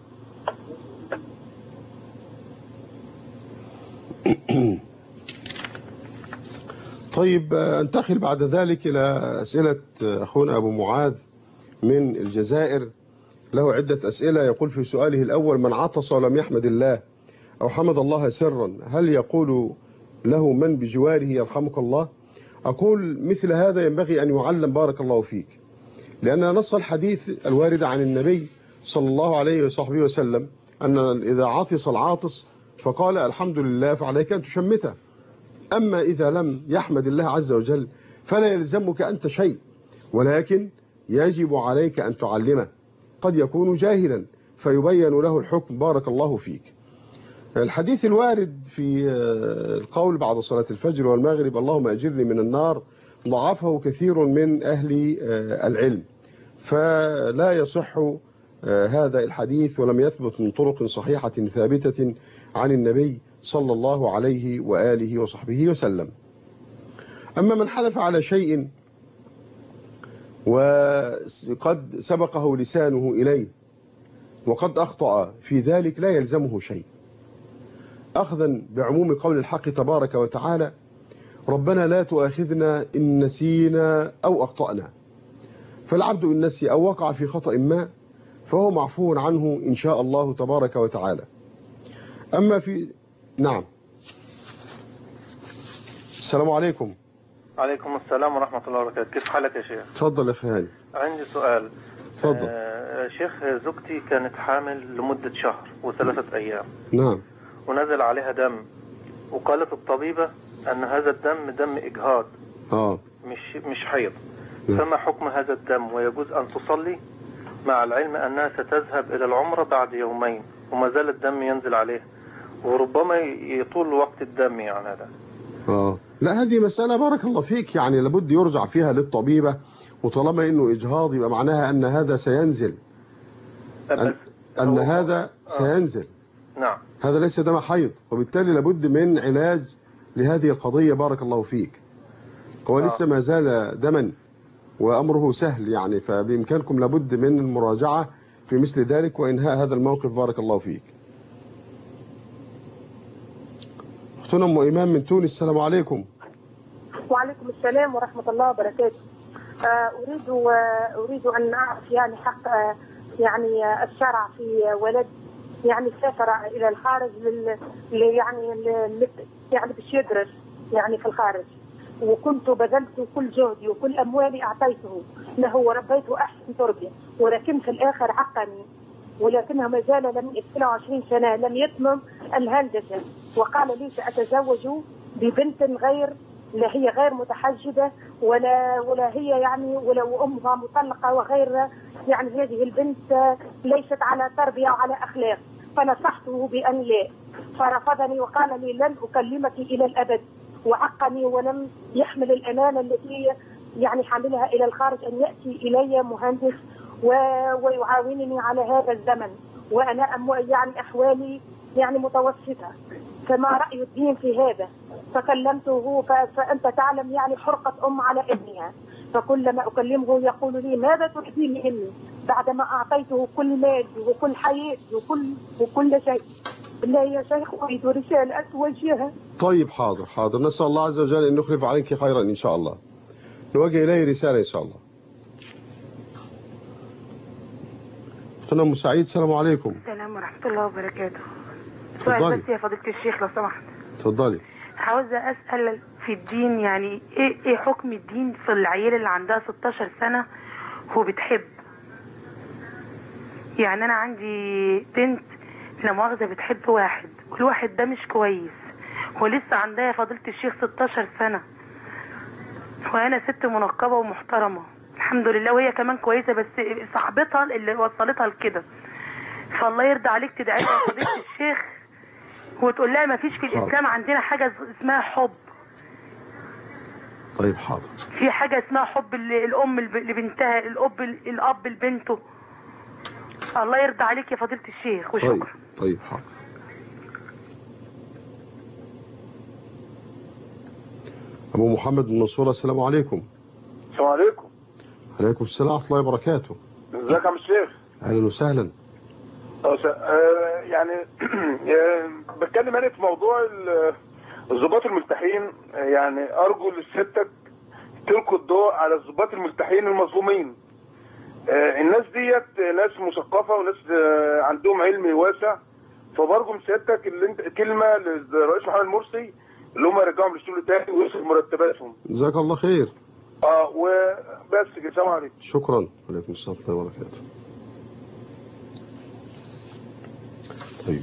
طيب انتقل بعد ذلك إلى أسئلة أخونا أبو معاذ من الجزائر. له عدة أسئلة. يقول في سؤاله الأول: من عطس ولم يحمد الله أو حمد الله سرا هل يقول له من بجواره يرحمك الله؟ أقول مثل هذا ينبغي أن يعلم بارك الله فيك، لأن نص الحديث الوارد عن النبي صلى الله عليه وصحبه وسلم أن إذا عطس العاطس فقال الحمد لله فعليك أن تشمته. أما إذا لم يحمد الله عز وجل فلا يلزمك أنت شيء، ولكن يجب عليك أن تعلمه. قد يكون جاهلا فيبين له الحكم. بارك الله فيك. الحديث الوارد في القول بعد صلاة الفجر والمغرب اللهم أجرني من النار ضعفه كثير من أهل العلم، فلا يصح هذا الحديث ولم يثبت من طرق صحيحة ثابتة عن النبي صلى الله عليه وآله وصحبه وسلم. أما من حلف على شيء وقد سبقه لسانه إليه وقد أخطأ في ذلك لا يلزمه شيء، أخذا بعموم قول الحق تبارك وتعالى: ربنا لا تؤاخذنا إن نسينا أو أخطأنا. فالعبد إن نسي أو وقع في خطأ ما فهو معفو عنه إن شاء الله تبارك وتعالى. أما في نعم. السلام عليكم. عليكم السلام ورحمة الله وبركاته. كيف حالك يا شيخ؟ تفضل يا أخي هاني. عندي سؤال. تفضل. شيخ، زوجتي كانت حامل لمدة شهر و3 أيام. نعم. ونزل عليها دم، وقالت الطبيبة أن هذا الدم دم إجهاض مش حيض. فما حكم هذا الدم؟ ويجوز أن تصلي مع العلم أنها ستذهب إلى العمرة بعد يومين وما زال الدم ينزل عليه وربما يطول وقت الدم يعني هذا. لا هذه مسألة بارك الله فيك يعني لابد يرجع فيها للطبيبة، وطالما إنه إجهاض يبقى معناها أن هذا سينزل، أن هذا سينزل. نعم. هذا ليس دم حيض، وبالتالي لابد من علاج لهذه القضية. بارك الله فيك. هو لسه ما زال دما وأمره سهل يعني، فبإمكانكم لابد من المراجعة في مثل ذلك وإنهاء هذا الموقف. بارك الله فيك. أختنا أم إيمان من تونس. السلام عليكم. وعليكم السلام ورحمة الله وبركاته. أريد أن أعرف يعني حق يعني الشرع في ولد يعني سافر إلى الخارج يعني باش يدرس يعني في الخارج، وكنت بذلت كل جهدي وكل أموالي أعطيته له وربيته أحسن تربية، ولكن في الآخر عقني، ولكنه ما زال لم 22 سنة لم يتمم الهندسة، وقال لي سأتزوج ببنت غير لا هي غير متحجبة ولا هي يعني ولو أمها مطلقة وغير، يعني هذه البنت ليست على تربية وعلى أخلاق. فنصحته بأن لا، فرفضني وقال لي لن أكلمك إلى الأبد، وعقني ولم يحمل الأمانة التي يعني حملها إلى الخارج أن يأتي إلي مهندس ويعاونني على هذا الزمن، وأنا يعني أحوالي يعني متوسطة. فما رأي الدين في هذا؟ فكلمته فأنت تعلم يعني حرقة أم على ابنها، فكلما أكلمه يقول لي ماذا تريدين مني بعدما أعطيته كل مالي وكل حياتي وكل شيء. بالله يا شيخ أريد رسالة أتوجهها. طيب حاضر، نسأل الله عز وجل أن يخلف عليك خيرا إن شاء الله. نوجه إليه رسالة إن شاء الله. أختنا أم سعيد، السلام عليكم. السلام ورحمة الله وبركاته. سؤال بس يا فضيلة الشيخ لو سمحت. اتفضلي. عاوزة أسأل في الدين، يعني إيه حكم الدين في العيال اللي عندها 16 سنة وبتحب؟ يعني أنا عندي بنت لا مؤاخذة بتحب واحد، والواحد ده مش كويس، ولسه عندها يا فضيلة الشيخ 16 سنة، وأنا ست منقبة ومحترمة الحمد لله، وهي كمان كويسة، بس صاحبتها اللي وصلتها لكده. فالله يرضى عليك تدعي لها يا فضيلة الشيخ وتقول لها ما فيش في الإسلام عندنا حاجة اسمها حب. طيب حاضر. في حاجة اسمها حب الأم لبنتها، الأب لبنته. الله يرضى عليك يا فضيلة الشيخ وشكرا. طيب حاضر. أبو محمد من المنصورة، السلام عليكم. السلام عليكم. عليكم السلام ورحمة الله وبركاته. ازيك يا عم الشيخ؟ أهلا وسهلا. يعني بتكلم أنا في موضوع الضباط الملتحين، يعني أرجو لسيادتك تلقوا الضوء على الضباط الملتحين المظلومين. الناس ديت ناس مثقفة وناس عندهم علم واسع، فبرجو من سيادتك اللي انت كلمة للرئيس محمد مرسي اللي هم يرجعهم للشغل تاني ويصرفوا مرتباتهم. جزاك الله خير. وبس كده. السلام عليكم. شكرا. وعليكم السلام ورحمة الله وبركاته. طيب،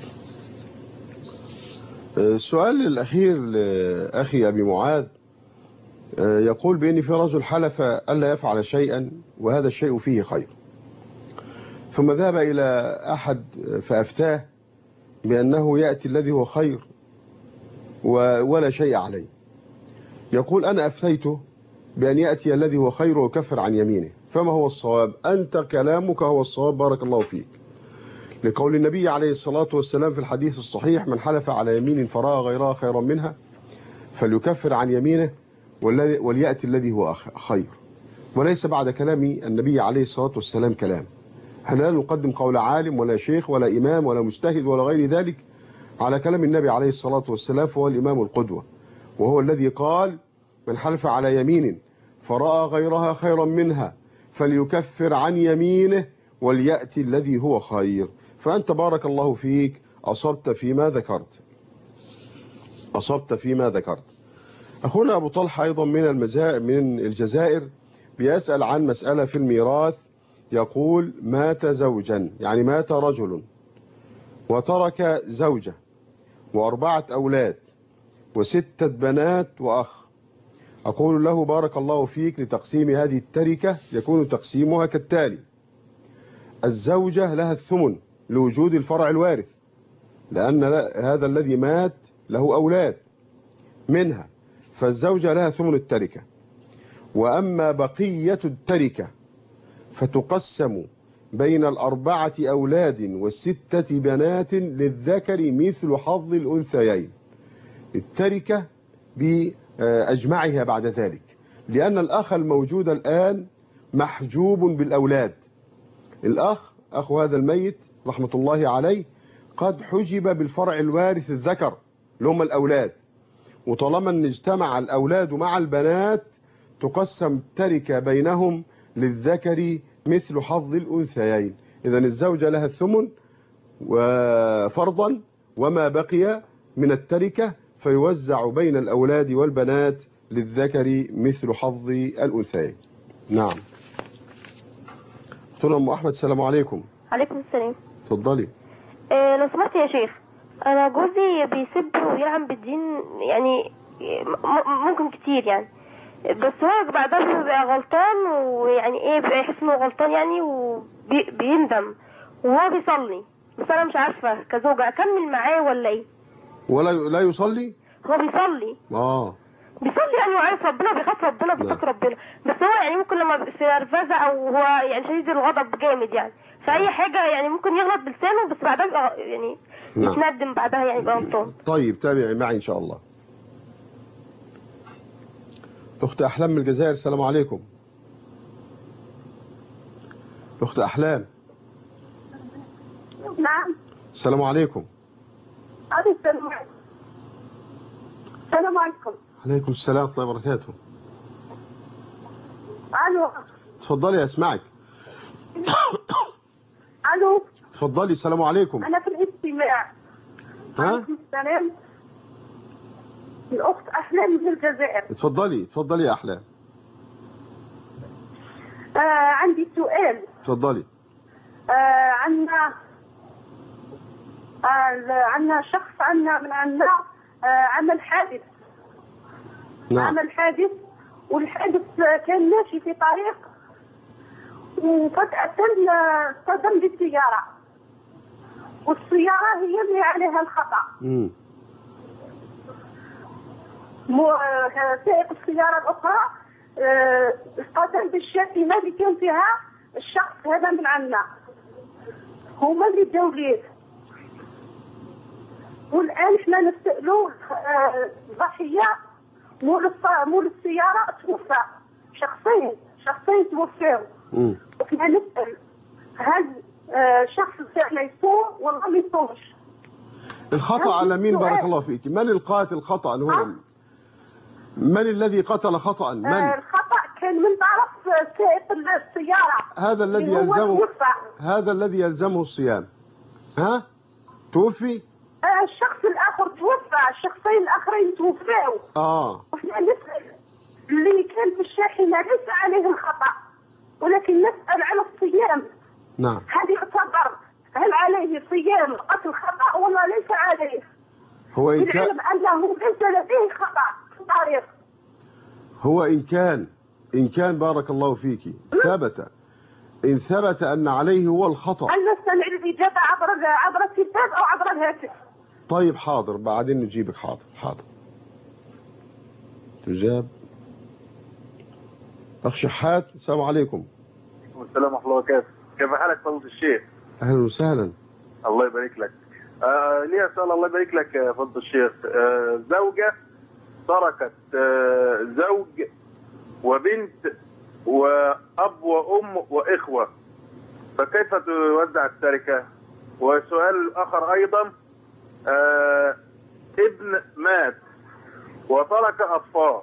السؤال الأخير لأخي أبي معاذ، يقول بأن في رجل حلف ألا يفعل شيئا وهذا الشيء فيه خير، ثم ذهب إلى أحد فأفتاه بأنه يأتي الذي هو خير ولا شيء عليه. يقول أنا أفتيته بأن يأتي الذي هو خير ويكفر عن يمينه، فما هو الصواب؟ أنت كلامك هو الصواب، بارك الله فيك، لقول النبي عليه الصلاة والسلام في الحديث الصحيح: من حلف على يمين فرأى غيرها خيرا منها فليكفر عن يمينه وليأتي الذي هو خير. وليس بعد كلام النبي عليه الصلاة والسلام كلام. احنا لا نقدم قول عالم ولا شيخ ولا إمام ولا مجتهد ولا غير ذلك على كلام النبي عليه الصلاة والسلام، فهو الإمام القدوة، وهو الذي قال: من حلف على يمين فرأى غيرها خيرا منها فليكفر عن يمينه وليأتي الذي هو خير. فأنت بارك الله فيك أصبت فيما ذكرت. أخونا أبو طلحة أيضا من الجزائر بيسأل عن مسألة في الميراث، يقول: مات زوجا، يعني مات رجل وترك زوجة و4 أولاد و6 بنات وأخ. أقول له: بارك الله فيك، لتقسيم هذه التركة يكون تقسيمها كالتالي: الزوجة لها الثمن لوجود الفرع الوارث، لأن هذا الذي مات له أولاد منها، فالزوجة لها ثمن التركة. وأما بقية التركة فتقسم بين 4 أولاد و6 بنات للذكر مثل حظ الأنثيين، التركة بأجمعها بعد ذلك، لأن الأخ الموجود الآن محجوب بالأولاد. الأخ أخو هذا الميت رحمة الله عليه قد حجب بالفرع الوارث الذكر اللي هم الأولاد، وطالما أن اجتمع الأولاد مع البنات تقسم تركة بينهم للذكر مثل حظ الأنثيين. إذن الزوجة لها الثمن وفرضا، وما بقي من التركة فيوزع بين الأولاد والبنات للذكر مثل حظ الأنثيين. نعم. أختنا أم أحمد، السلام عليكم. عليكم السلام. اتفضلي. لو سمحت يا شيخ، أنا جوزي بيسب ويلعن بالدين، يعني ممكن كتير يعني، بس هو بعدها بيبقى غلطان، ويعني ايه بيبقى يحس انه غلطان يعني، وبيندم وهو بيصلي. بس انا مش عارفه كزوجه اكمل معاه ولا ايه. ولا لا يصلي؟ هو بيصلي بيصلي يعني، وعارف ربنا، بيخاف ربنا، بيخاف ربنا، بس هو يعني ممكن لما في نرفزه او هو يعني شديد الغضب جامد يعني، فاي حاجه يعني ممكن يغلط بلسانه، بس بعدها يبقى يعني يتندم بعدها يعني يبقى غلطان. طيب تابعي معي ان شاء الله. اخت احلام من الجزائر، السلام عليكم. اخت احلام. نعم. السلام عليكم. السلام عليكم. عليكم السلام ورحمة الله وبركاته. الو. اتفضلي اسمعك. الو. اتفضلي. السلام عليكم. انا في الاستماع. عليكم السلام. الاخت احلام من الجزائر. اتفضلي يا احلام. عندي سؤال. اتفضلي. عندنا شخص عندنا عمل حادث. نعم. عمل حادث، والحادث كان ماشي في طريق، وفجأة صدم بالسيارة، والسيارة هي اللي عليها الخطأ. سائق السيارة الأخرى اصطدم بالشاحنة اللي كان فيها الشخص هذا من عندنا، هما اللي داو ليه. والآن احنا نسألوا ضحية مول السيارة توفى، شخصين توفاو. احنا نسأل هل شخص فعلا يصوم ولا ما يصومش؟ الخطأ على مين بارك الله فيك؟ من القاتل خطأ هنا؟ من الذي قتل خطأ؟ من؟ الخطأ كان من طرف سائق السيارة. هذا الذي يلزمه الصيام. ها؟ توفي؟ الشخص الآخر توفى، الشخصين الآخرين توفاو. احنا نسأل اللي كان في الشاحنة ليس عليه الخطأ، ولكن نسأل على الصيام. نعم. هل يعتبر هل عليه صيام قتل خطأ ولا ليس عليه؟ هو إن كان بالعلم أنه ليس لديه خطأ في الطريق. هو إن كان بارك الله فيك إن ثبت أن عليه هو الخطأ. هل نستمع الإجابة عبر التلفاز أو عبر الهاتف؟ طيب حاضر، بعدين نجيبك. حاضر. تجاب. أخ شحات، السلام عليكم. السلام ورحمة الله وبركاته. كيف حالك فضيلة الشيخ؟ أهلا وسهلا. الله يبارك لك. لي سؤال. الله يبارك لك يا فضيلة الشيخ. زوجة تركت زوج وبنت وأب وأم وإخوة، فكيف توزع التركة؟ وسؤال آخر أيضا، ابن مات وترك أطفال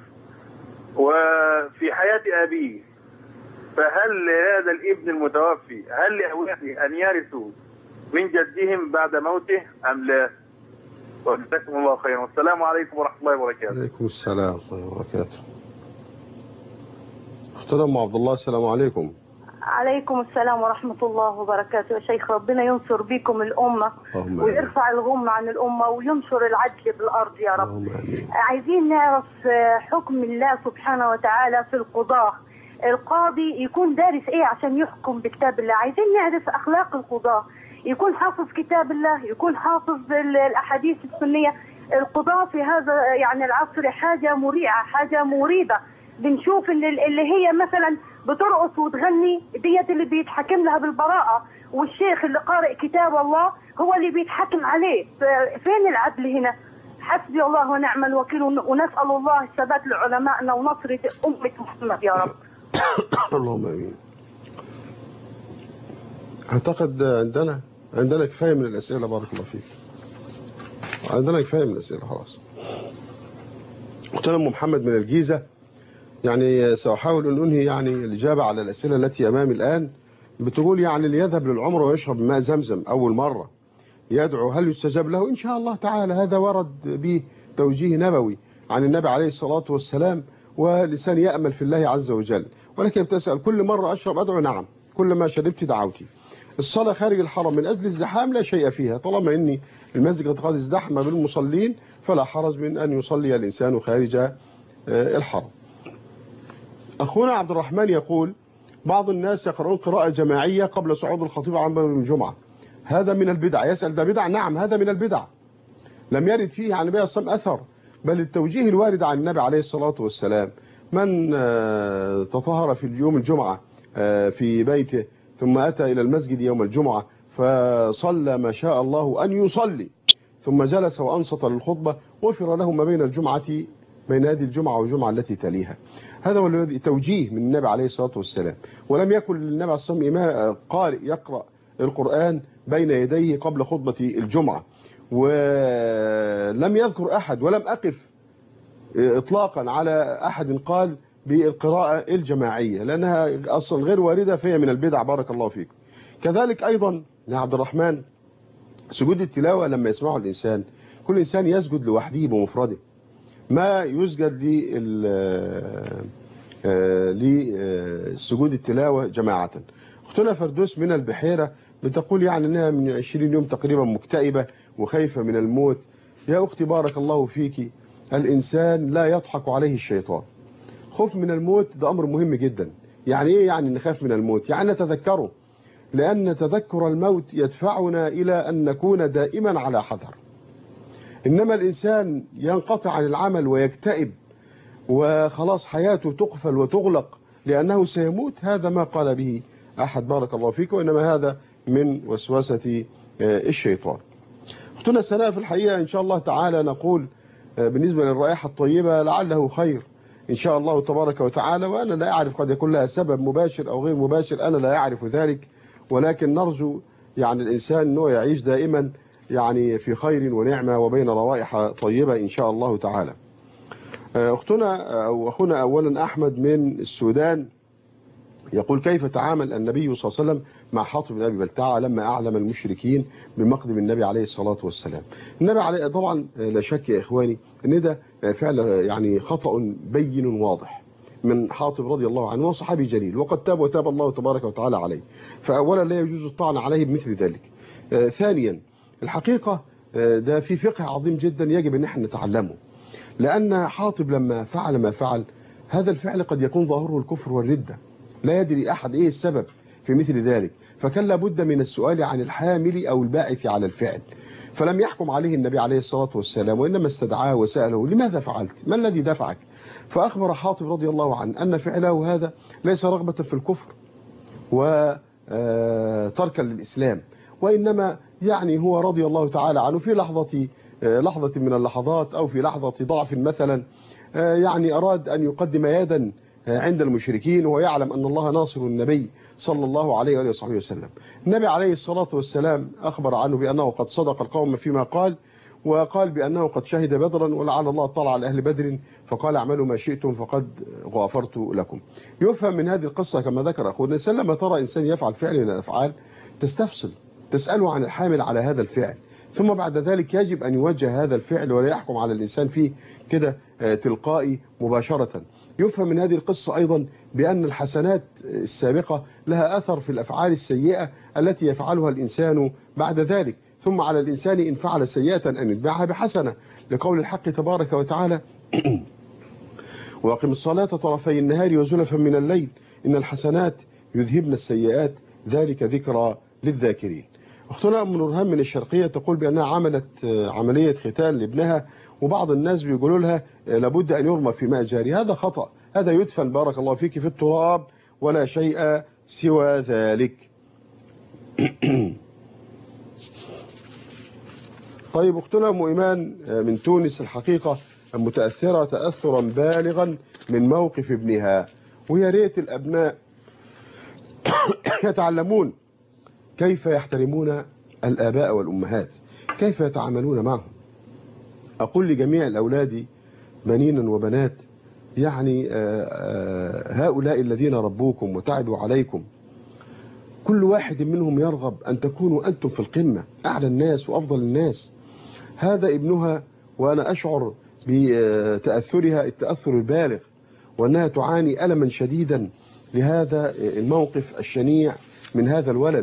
وفي حياة أبيه، فهل لهذا الابن المتوفي هل لأولاده أن يرثوا من جدهم بعد موته أم لا؟ وجزاكم الله خيرا، والسلام عليكم ورحمة الله وبركاته. عليكم السلام ورحمة الله وبركاته. اختنا أم عبد الله، السلام عليكم. عليكم السلام ورحمة الله وبركاته. يا شيخ ربنا ينصر بكم الأمة ويرفع الغم عن الأمة وينشر العدل بالأرض يا رب. عايزين نعرف حكم الله سبحانه وتعالى في القضاء. القاضي يكون دارس ايه عشان يحكم بكتاب الله؟ عايزين نعرف أخلاق القضاء، يكون حافظ كتاب الله، يكون حافظ الأحاديث السنية. القضاء في هذا يعني العصر حاجة مريعة، حاجة مريبة. بنشوف اللي هي مثلا بترقص وتغني ديت اللي بيتحكم لها بالبراءة، والشيخ اللي قارئ كتاب الله هو اللي بيتحكم عليه. فين العدل هنا؟ حسبي الله ونعم الوكيل، ونسأل الله الثبات لعلمائنا ونصرة أمة محمد يا رب. اللهم امين. اعتقد عندنا كفايه من الاسئله بارك الله فيك. عندنا كفايه من الاسئله خلاص. اختنا ام محمد من الجيزه، يعني سأحاول أن أنهي يعني الإجابة على الأسئلة التي أمامي الآن. بتقول يعني اللي يذهب للعمرة ويشرب ماء زمزم أول مرة يدعو هل يستجاب له؟ إن شاء الله تعالى. هذا ورد به توجيه نبوي عن النبي عليه الصلاة والسلام، ولسان يأمل في الله عز وجل. ولكن بتسأل كل مرة أشرب أدعو؟ نعم، كل ما شربت دعوتي. الصلاة خارج الحرم من أجل الزحام لا شيء فيها، طالما أن المسجد قد ازدحم بالمصلين فلا حرج من أن يصلي الإنسان خارج الحرم. أخونا عبد الرحمن يقول بعض الناس يقرؤون قراءة جماعية قبل صعود الخطيب عن منبر الجمعة، هذا من البدع. يسأل ده بدع؟ نعم هذا من البدع، لم يرد فيه عن النبي صلى الله عليه وسلم أثر، بل التوجيه الوارد عن النبي عليه الصلاة والسلام من تطهر في يوم الجمعة في بيته ثم أتى إلى المسجد يوم الجمعة فصلى ما شاء الله أن يصلي ثم جلس وأنصت للخطبة غفر له ما بين الجمعة بين هذه الجمعة والجمعة التي تليها. هذا هو الذي توجيه من النبي عليه الصلاة والسلام، ولم يكن للنبي عليه الصلاة والسلام قارئ يقرأ القرآن بين يديه قبل خطبة الجمعة، ولم يذكر أحد ولم أقف إطلاقا على أحد قال بالقراءة الجماعية لأنها أصلا غير واردة، فهي من البدع. بارك الله فيكم. كذلك أيضا يا عبد الرحمن سجود التلاوة لما يسمعه الإنسان، كل إنسان يسجد لوحده بمفرده، ما يسجد لسجود التلاوة جماعة. أختنا فردوس من البحيرة بتقول يعني أنها من 20 يوم تقريبا مكتئبة وخايفة من الموت. يا أختي بارك الله فيك، الإنسان لا يضحك عليه الشيطان. خوف من الموت ده أمر مهم جدا. يعني إيه يعني نخاف من الموت؟ يعني نتذكره، لأن تذكر الموت يدفعنا إلى أن نكون دائما على حذر. إنما الإنسان ينقطع عن العمل ويكتئب وخلاص حياته تقفل وتغلق لأنه سيموت، هذا ما قال به أحد. بارك الله فيك. وإنما هذا من وسوسة الشيطان. أختنا سناء في الحقيقة إن شاء الله تعالى نقول بالنسبة للرائحة الطيبة لعله خير إن شاء الله تبارك وتعالى، وأنا لا أعرف قد يكون لها سبب مباشر أو غير مباشر، أنا لا أعرف ذلك، ولكن نرجو يعني الإنسان أنه يعيش دائما يعني في خير ونعمة وبين روائح طيبة إن شاء الله تعالى. أختنا أو أخونا أولا أحمد من السودان يقول كيف تعامل النبي صلى الله عليه وسلم مع حاطب بن أبي بلتعة لما أعلم المشركين بمقدم النبي عليه الصلاة والسلام. النبي عليه طبعا لا شك يا إخواني أن ده فعل يعني خطأ بين واضح من حاطب رضي الله عنه، وصحابي جليل وقد تاب وتاب الله تبارك وتعالى عليه، فأولا لا يجوز الطعن عليه بمثل ذلك. ثانيا الحقيقة ده في فقه عظيم جدا يجب أن احنا نتعلمه، لأن حاطب لما فعل ما فعل هذا الفعل قد يكون ظاهره الكفر والردة، لا يدري أحد إيه السبب في مثل ذلك، فكان لابد من السؤال عن الحامل أو الباعث على الفعل، فلم يحكم عليه النبي عليه الصلاة والسلام، وإنما استدعاه وسأله لماذا فعلت؟ ما الذي دفعك؟ فأخبر حاطب رضي الله عنه أن فعله هذا ليس رغبة في الكفر وتركا للإسلام، وإنما يعني هو رضي الله تعالى عنه في لحظة من اللحظات أو في لحظة ضعف مثلا يعني أراد أن يقدم يدا عند المشركين ويعلم أن الله ناصر النبي صلى الله عليه وآله وصحبه وسلم. النبي عليه الصلاة والسلام أخبر عنه بأنه قد صدق القوم فيما قال، وقال بأنه قد شهد بدرا ولعل الله اطلع على أهل بدر فقال اعملوا ما شئتم فقد غفرت لكم. يفهم من هذه القصة كما ذكر أخونا لما ترى إنسان يفعل فعل من الأفعال تستفصل تسأله عن الحامل على هذا الفعل، ثم بعد ذلك يجب أن يوجه هذا الفعل ولا يحكم على الإنسان فيه كده تلقائي مباشرة. يفهم من هذه القصة أيضا بأن الحسنات السابقة لها أثر في الأفعال السيئة التي يفعلها الإنسان بعد ذلك، ثم على الإنسان إن فعل سيئة أن يتبعها بحسنة، لقول الحق تبارك وتعالى وأقم الصلاة طرفي النهار وزلفا من الليل إن الحسنات يذهبن السيئات ذلك ذكرى للذاكرين. أختنا أم نورهان من الشرقية تقول بأنها عملت عملية ختان لابنها، وبعض الناس بيقولوا لها لابد أن يرمى في ماء جاري. هذا خطأ، هذا يدفن بارك الله فيك في التراب ولا شيء سوى ذلك. طيب أختنا أم إيمان من تونس الحقيقة متأثرة تأثرا بالغا من موقف ابنها، ويا ريت الأبناء يتعلمون كيف يحترمون الآباء والأمهات، كيف يتعاملون معهم. أقول لجميع الأولاد بنينا وبنات يعني هؤلاء الذين ربوكم وتعبوا عليكم كل واحد منهم يرغب أن تكونوا أنتم في القمة أعلى الناس وأفضل الناس. هذا ابنها وأنا أشعر بتأثرها التأثر البالغ، وأنها تعاني ألما شديدا لهذا الموقف الشنيع من هذا الولد،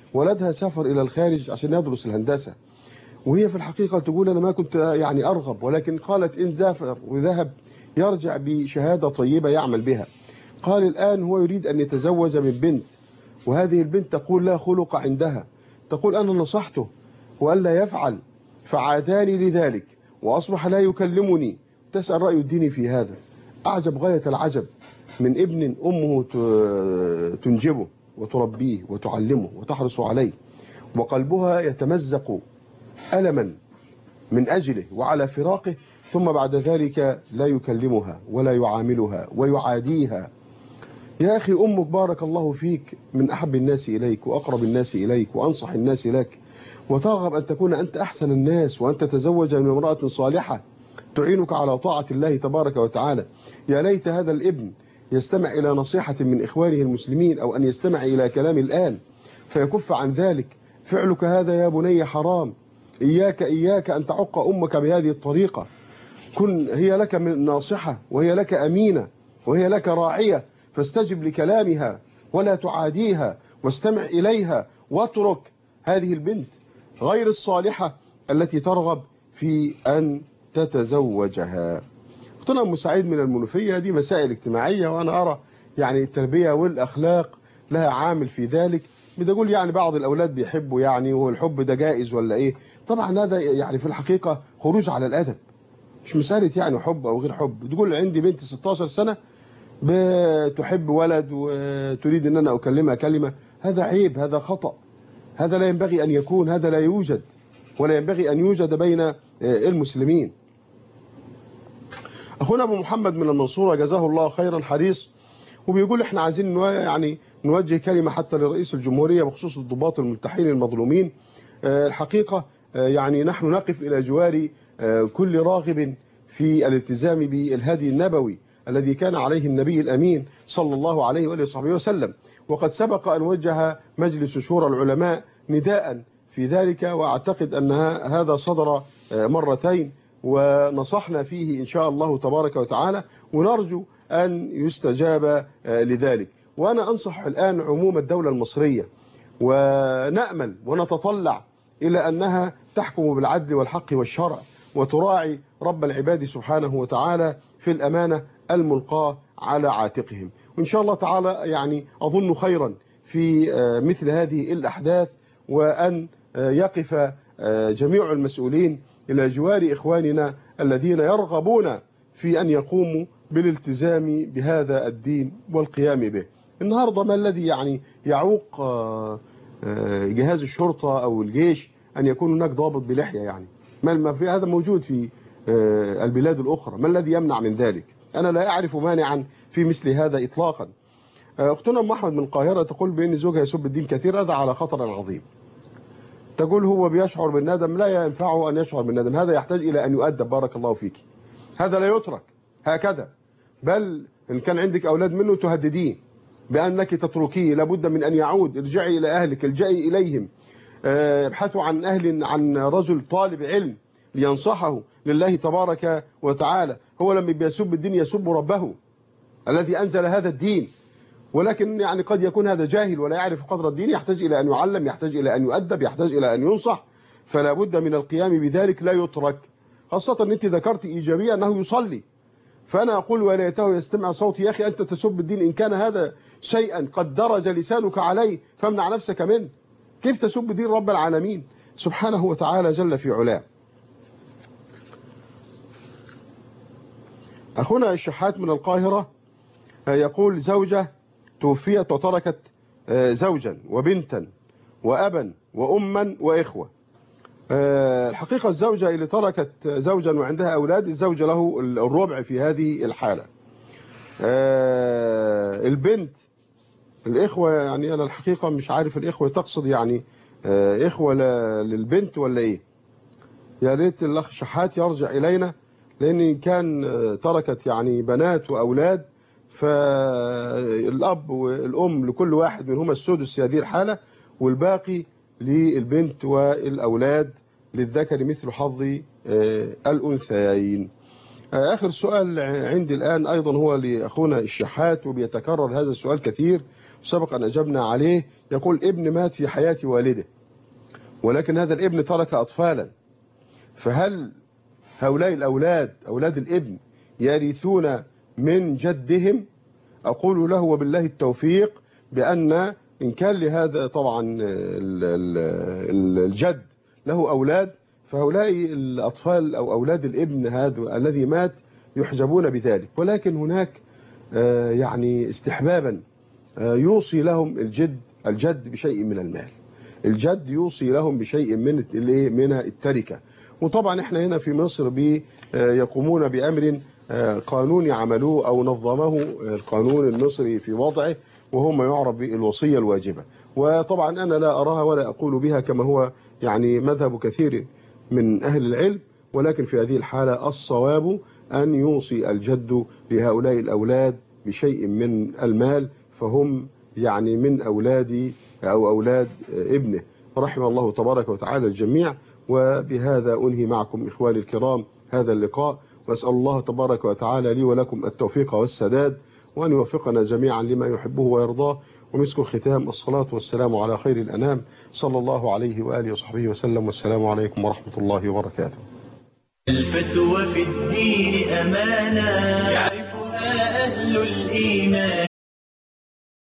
ولدها سافر إلى الخارج عشان يدرس الهندسة، وهي في الحقيقة تقول أنا ما كنت يعني أرغب، ولكن قالت إن سافر وذهب يرجع بشهادة طيبة يعمل بها. قال الآن هو يريد أن يتزوج من بنت، وهذه البنت تقول لا خلق عندها، تقول أنا نصحته وألا يفعل فعاداني لذلك وأصبح لا يكلمني، تسأل رأي الدين في هذا. أعجب غاية العجب من ابن أمه تنجبه وتربيه وتعلمه وتحرص عليه، وقلبها يتمزق ألما من أجله وعلى فراقه، ثم بعد ذلك لا يكلمها ولا يعاملها ويعاديها. يا أخي أمك بارك الله فيك من أحب الناس إليك وأقرب الناس إليك وأنصح الناس لك، وترغب أن تكون أنت أحسن الناس وأن تتزوج من امرأة صالحة تعينك على طاعة الله تبارك وتعالى. يا ليت هذا الابن يستمع إلى نصيحة من إخوانه المسلمين، أو أن يستمع إلى كلام الآن فيكف عن ذلك. فعلك هذا يا بني حرام، إياك أن تعق أمك بهذه الطريقة. كن هي لك من ناصحة وهي لك أمينة وهي لك راعية، فاستجب لكلامها ولا تعاديها واستمع إليها، واترك هذه البنت غير الصالحة التي ترغب في أن تتزوجها. أختنا أم سعيد من المنوفية، دي مسائل اجتماعية، وأنا أرى يعني التربية والأخلاق لها عامل في ذلك. بتقول يعني بعض الأولاد بيحبوا يعني، والحب ده جائز ولا إيه؟ طبعا هذا يعني في الحقيقة خروج على الأدب، مش مسألة يعني حب أو غير حب. تقول عندي بنت 16 سنة بتحب ولد وتريد أن أنا أكلمها كلمة، هذا عيب، هذا خطأ، هذا لا ينبغي أن يكون، هذا لا يوجد ولا ينبغي أن يوجد بين المسلمين. أخونا أبو محمد من المنصورة جزاه الله خيرا حريص، وبيقول إحنا عايزين يعني نوجه كلمة حتى لرئيس الجمهورية بخصوص الضباط الملتحين المظلومين. الحقيقة يعني نحن نقف إلى جوار كل راغب في الالتزام بالهدي النبوي الذي كان عليه النبي الأمين صلى الله عليه وآله وصحبه وسلم، وقد سبق أن وجه مجلس شورى العلماء نداء في ذلك، وأعتقد أن هذا صدر مرتين ونصحنا فيه إن شاء الله تبارك وتعالى، ونرجو أن يستجاب لذلك. وأنا أنصح الآن عموم الدولة المصرية، ونأمل ونتطلع إلى أنها تحكم بالعدل والحق والشرع، وتراعي رب العباد سبحانه وتعالى في الأمانة الملقاة على عاتقهم. وإن شاء الله تعالى يعني أظن خيرا في مثل هذه الأحداث، وأن يقف جميع المسؤولين إلى جوار إخواننا الذين يرغبون في أن يقوموا بالالتزام بهذا الدين والقيام به. النهاردة ما الذي يعني يعوق جهاز الشرطة أو الجيش أن يكون هناك ضابط بلحية؟ يعني ما في هذا موجود في البلاد الأخرى، ما الذي يمنع من ذلك؟ أنا لا أعرف مانعا في مثل هذا إطلاقا. أختنا أم أحمد من القاهرة تقول بأن زوجها يسب الدين كثير، هذا على خطر عظيم. تقول هو بيشعر بالندم، لا ينفعه أن يشعر بالندم، هذا يحتاج إلى أن يؤدب. بارك الله فيك، هذا لا يترك هكذا، بل إن كان عندك أولاد منه تهدديه بأنك تتركيه، لابد من أن يعود. ارجعي إلى أهلك، الجئي إليهم، ابحثوا عن رجل طالب علم لينصحه لله تبارك وتعالى. هو لما بيسب الدين يسب ربه الذي أنزل هذا الدين، ولكن يعني قد يكون هذا جاهل ولا يعرف قدر الدين، يحتاج إلى أن يعلم، يحتاج إلى أن يؤدب، يحتاج إلى أن ينصح، فلا بد من القيام بذلك، لا يترك. خاصة أن أنت ذكرت إيجابية أنه يصلي، فأنا أقول وليته يستمع صوتي. يا أخي أنت تسب الدين، إن كان هذا شيئا قد درج لسانك عليه فامنع نفسك منه. كيف تسب دين رب العالمين سبحانه وتعالى جل في علاه؟ أخونا الشحات من القاهرة يقول زوجة توفيت وتركت زوجا وبنتا وأبا وأما وإخوة. الحقيقة الزوجة اللي تركت زوجا وعندها أولاد، الزوج له الربع في هذه الحالة. البنت الإخوة، يعني أنا الحقيقة مش عارف الإخوة تقصد يعني إخوة للبنت ولا إيه؟ يا ريت الأخ شحات يرجع إلينا، لأن كان تركت يعني بنات وأولاد، فالأب والأم لكل واحد منهما السدس في هذه الحالة، والباقي للبنت والأولاد، للذكر مثل حظ الأنثيين. آخر سؤال عندي الآن أيضا هو لأخونا الشحات، وبيتكرر هذا السؤال كثير، سبق أن أجبنا عليه. يقول: ابن مات في حياة والده، ولكن هذا الابن ترك أطفالا، فهل هؤلاء الأولاد أولاد الابن يرثون من جدهم؟ أقول له وبالله التوفيق بأن إن كان لهذا طبعا الجد له أولاد، فهؤلاء الأطفال أو أولاد الابن هذا الذي مات يحجبون بذلك، ولكن هناك يعني استحبابا يوصي لهم الجد بشيء من المال. الجد يوصي لهم بشيء من التركة. وطبعا احنا هنا في مصر يقومون بأمر قانوني عملوه أو نظمه القانون المصري في وضعه، وهو ما يعرف بالوصية الواجبة. وطبعا أنا لا أراها ولا أقول بها كما هو يعني مذهب كثير من أهل العلم، ولكن في هذه الحالة الصواب أن يوصي الجد لهؤلاء الأولاد بشيء من المال، فهم يعني من أولاد أو أولاد ابنه، رحم الله تبارك وتعالى الجميع. وبهذا أنهي معكم إخواني الكرام هذا اللقاء، وأسأل الله تبارك وتعالى لي ولكم التوفيق والسداد، وأن يوفقنا جميعا لما يحبه ويرضاه. ومسك الختام الصلاة والسلام على خير الأنام صلى الله عليه وآله وصحبه وسلم، والسلام عليكم ورحمة الله وبركاته. الفتوى في الدين أمانة يعرفها أهل الإيمان.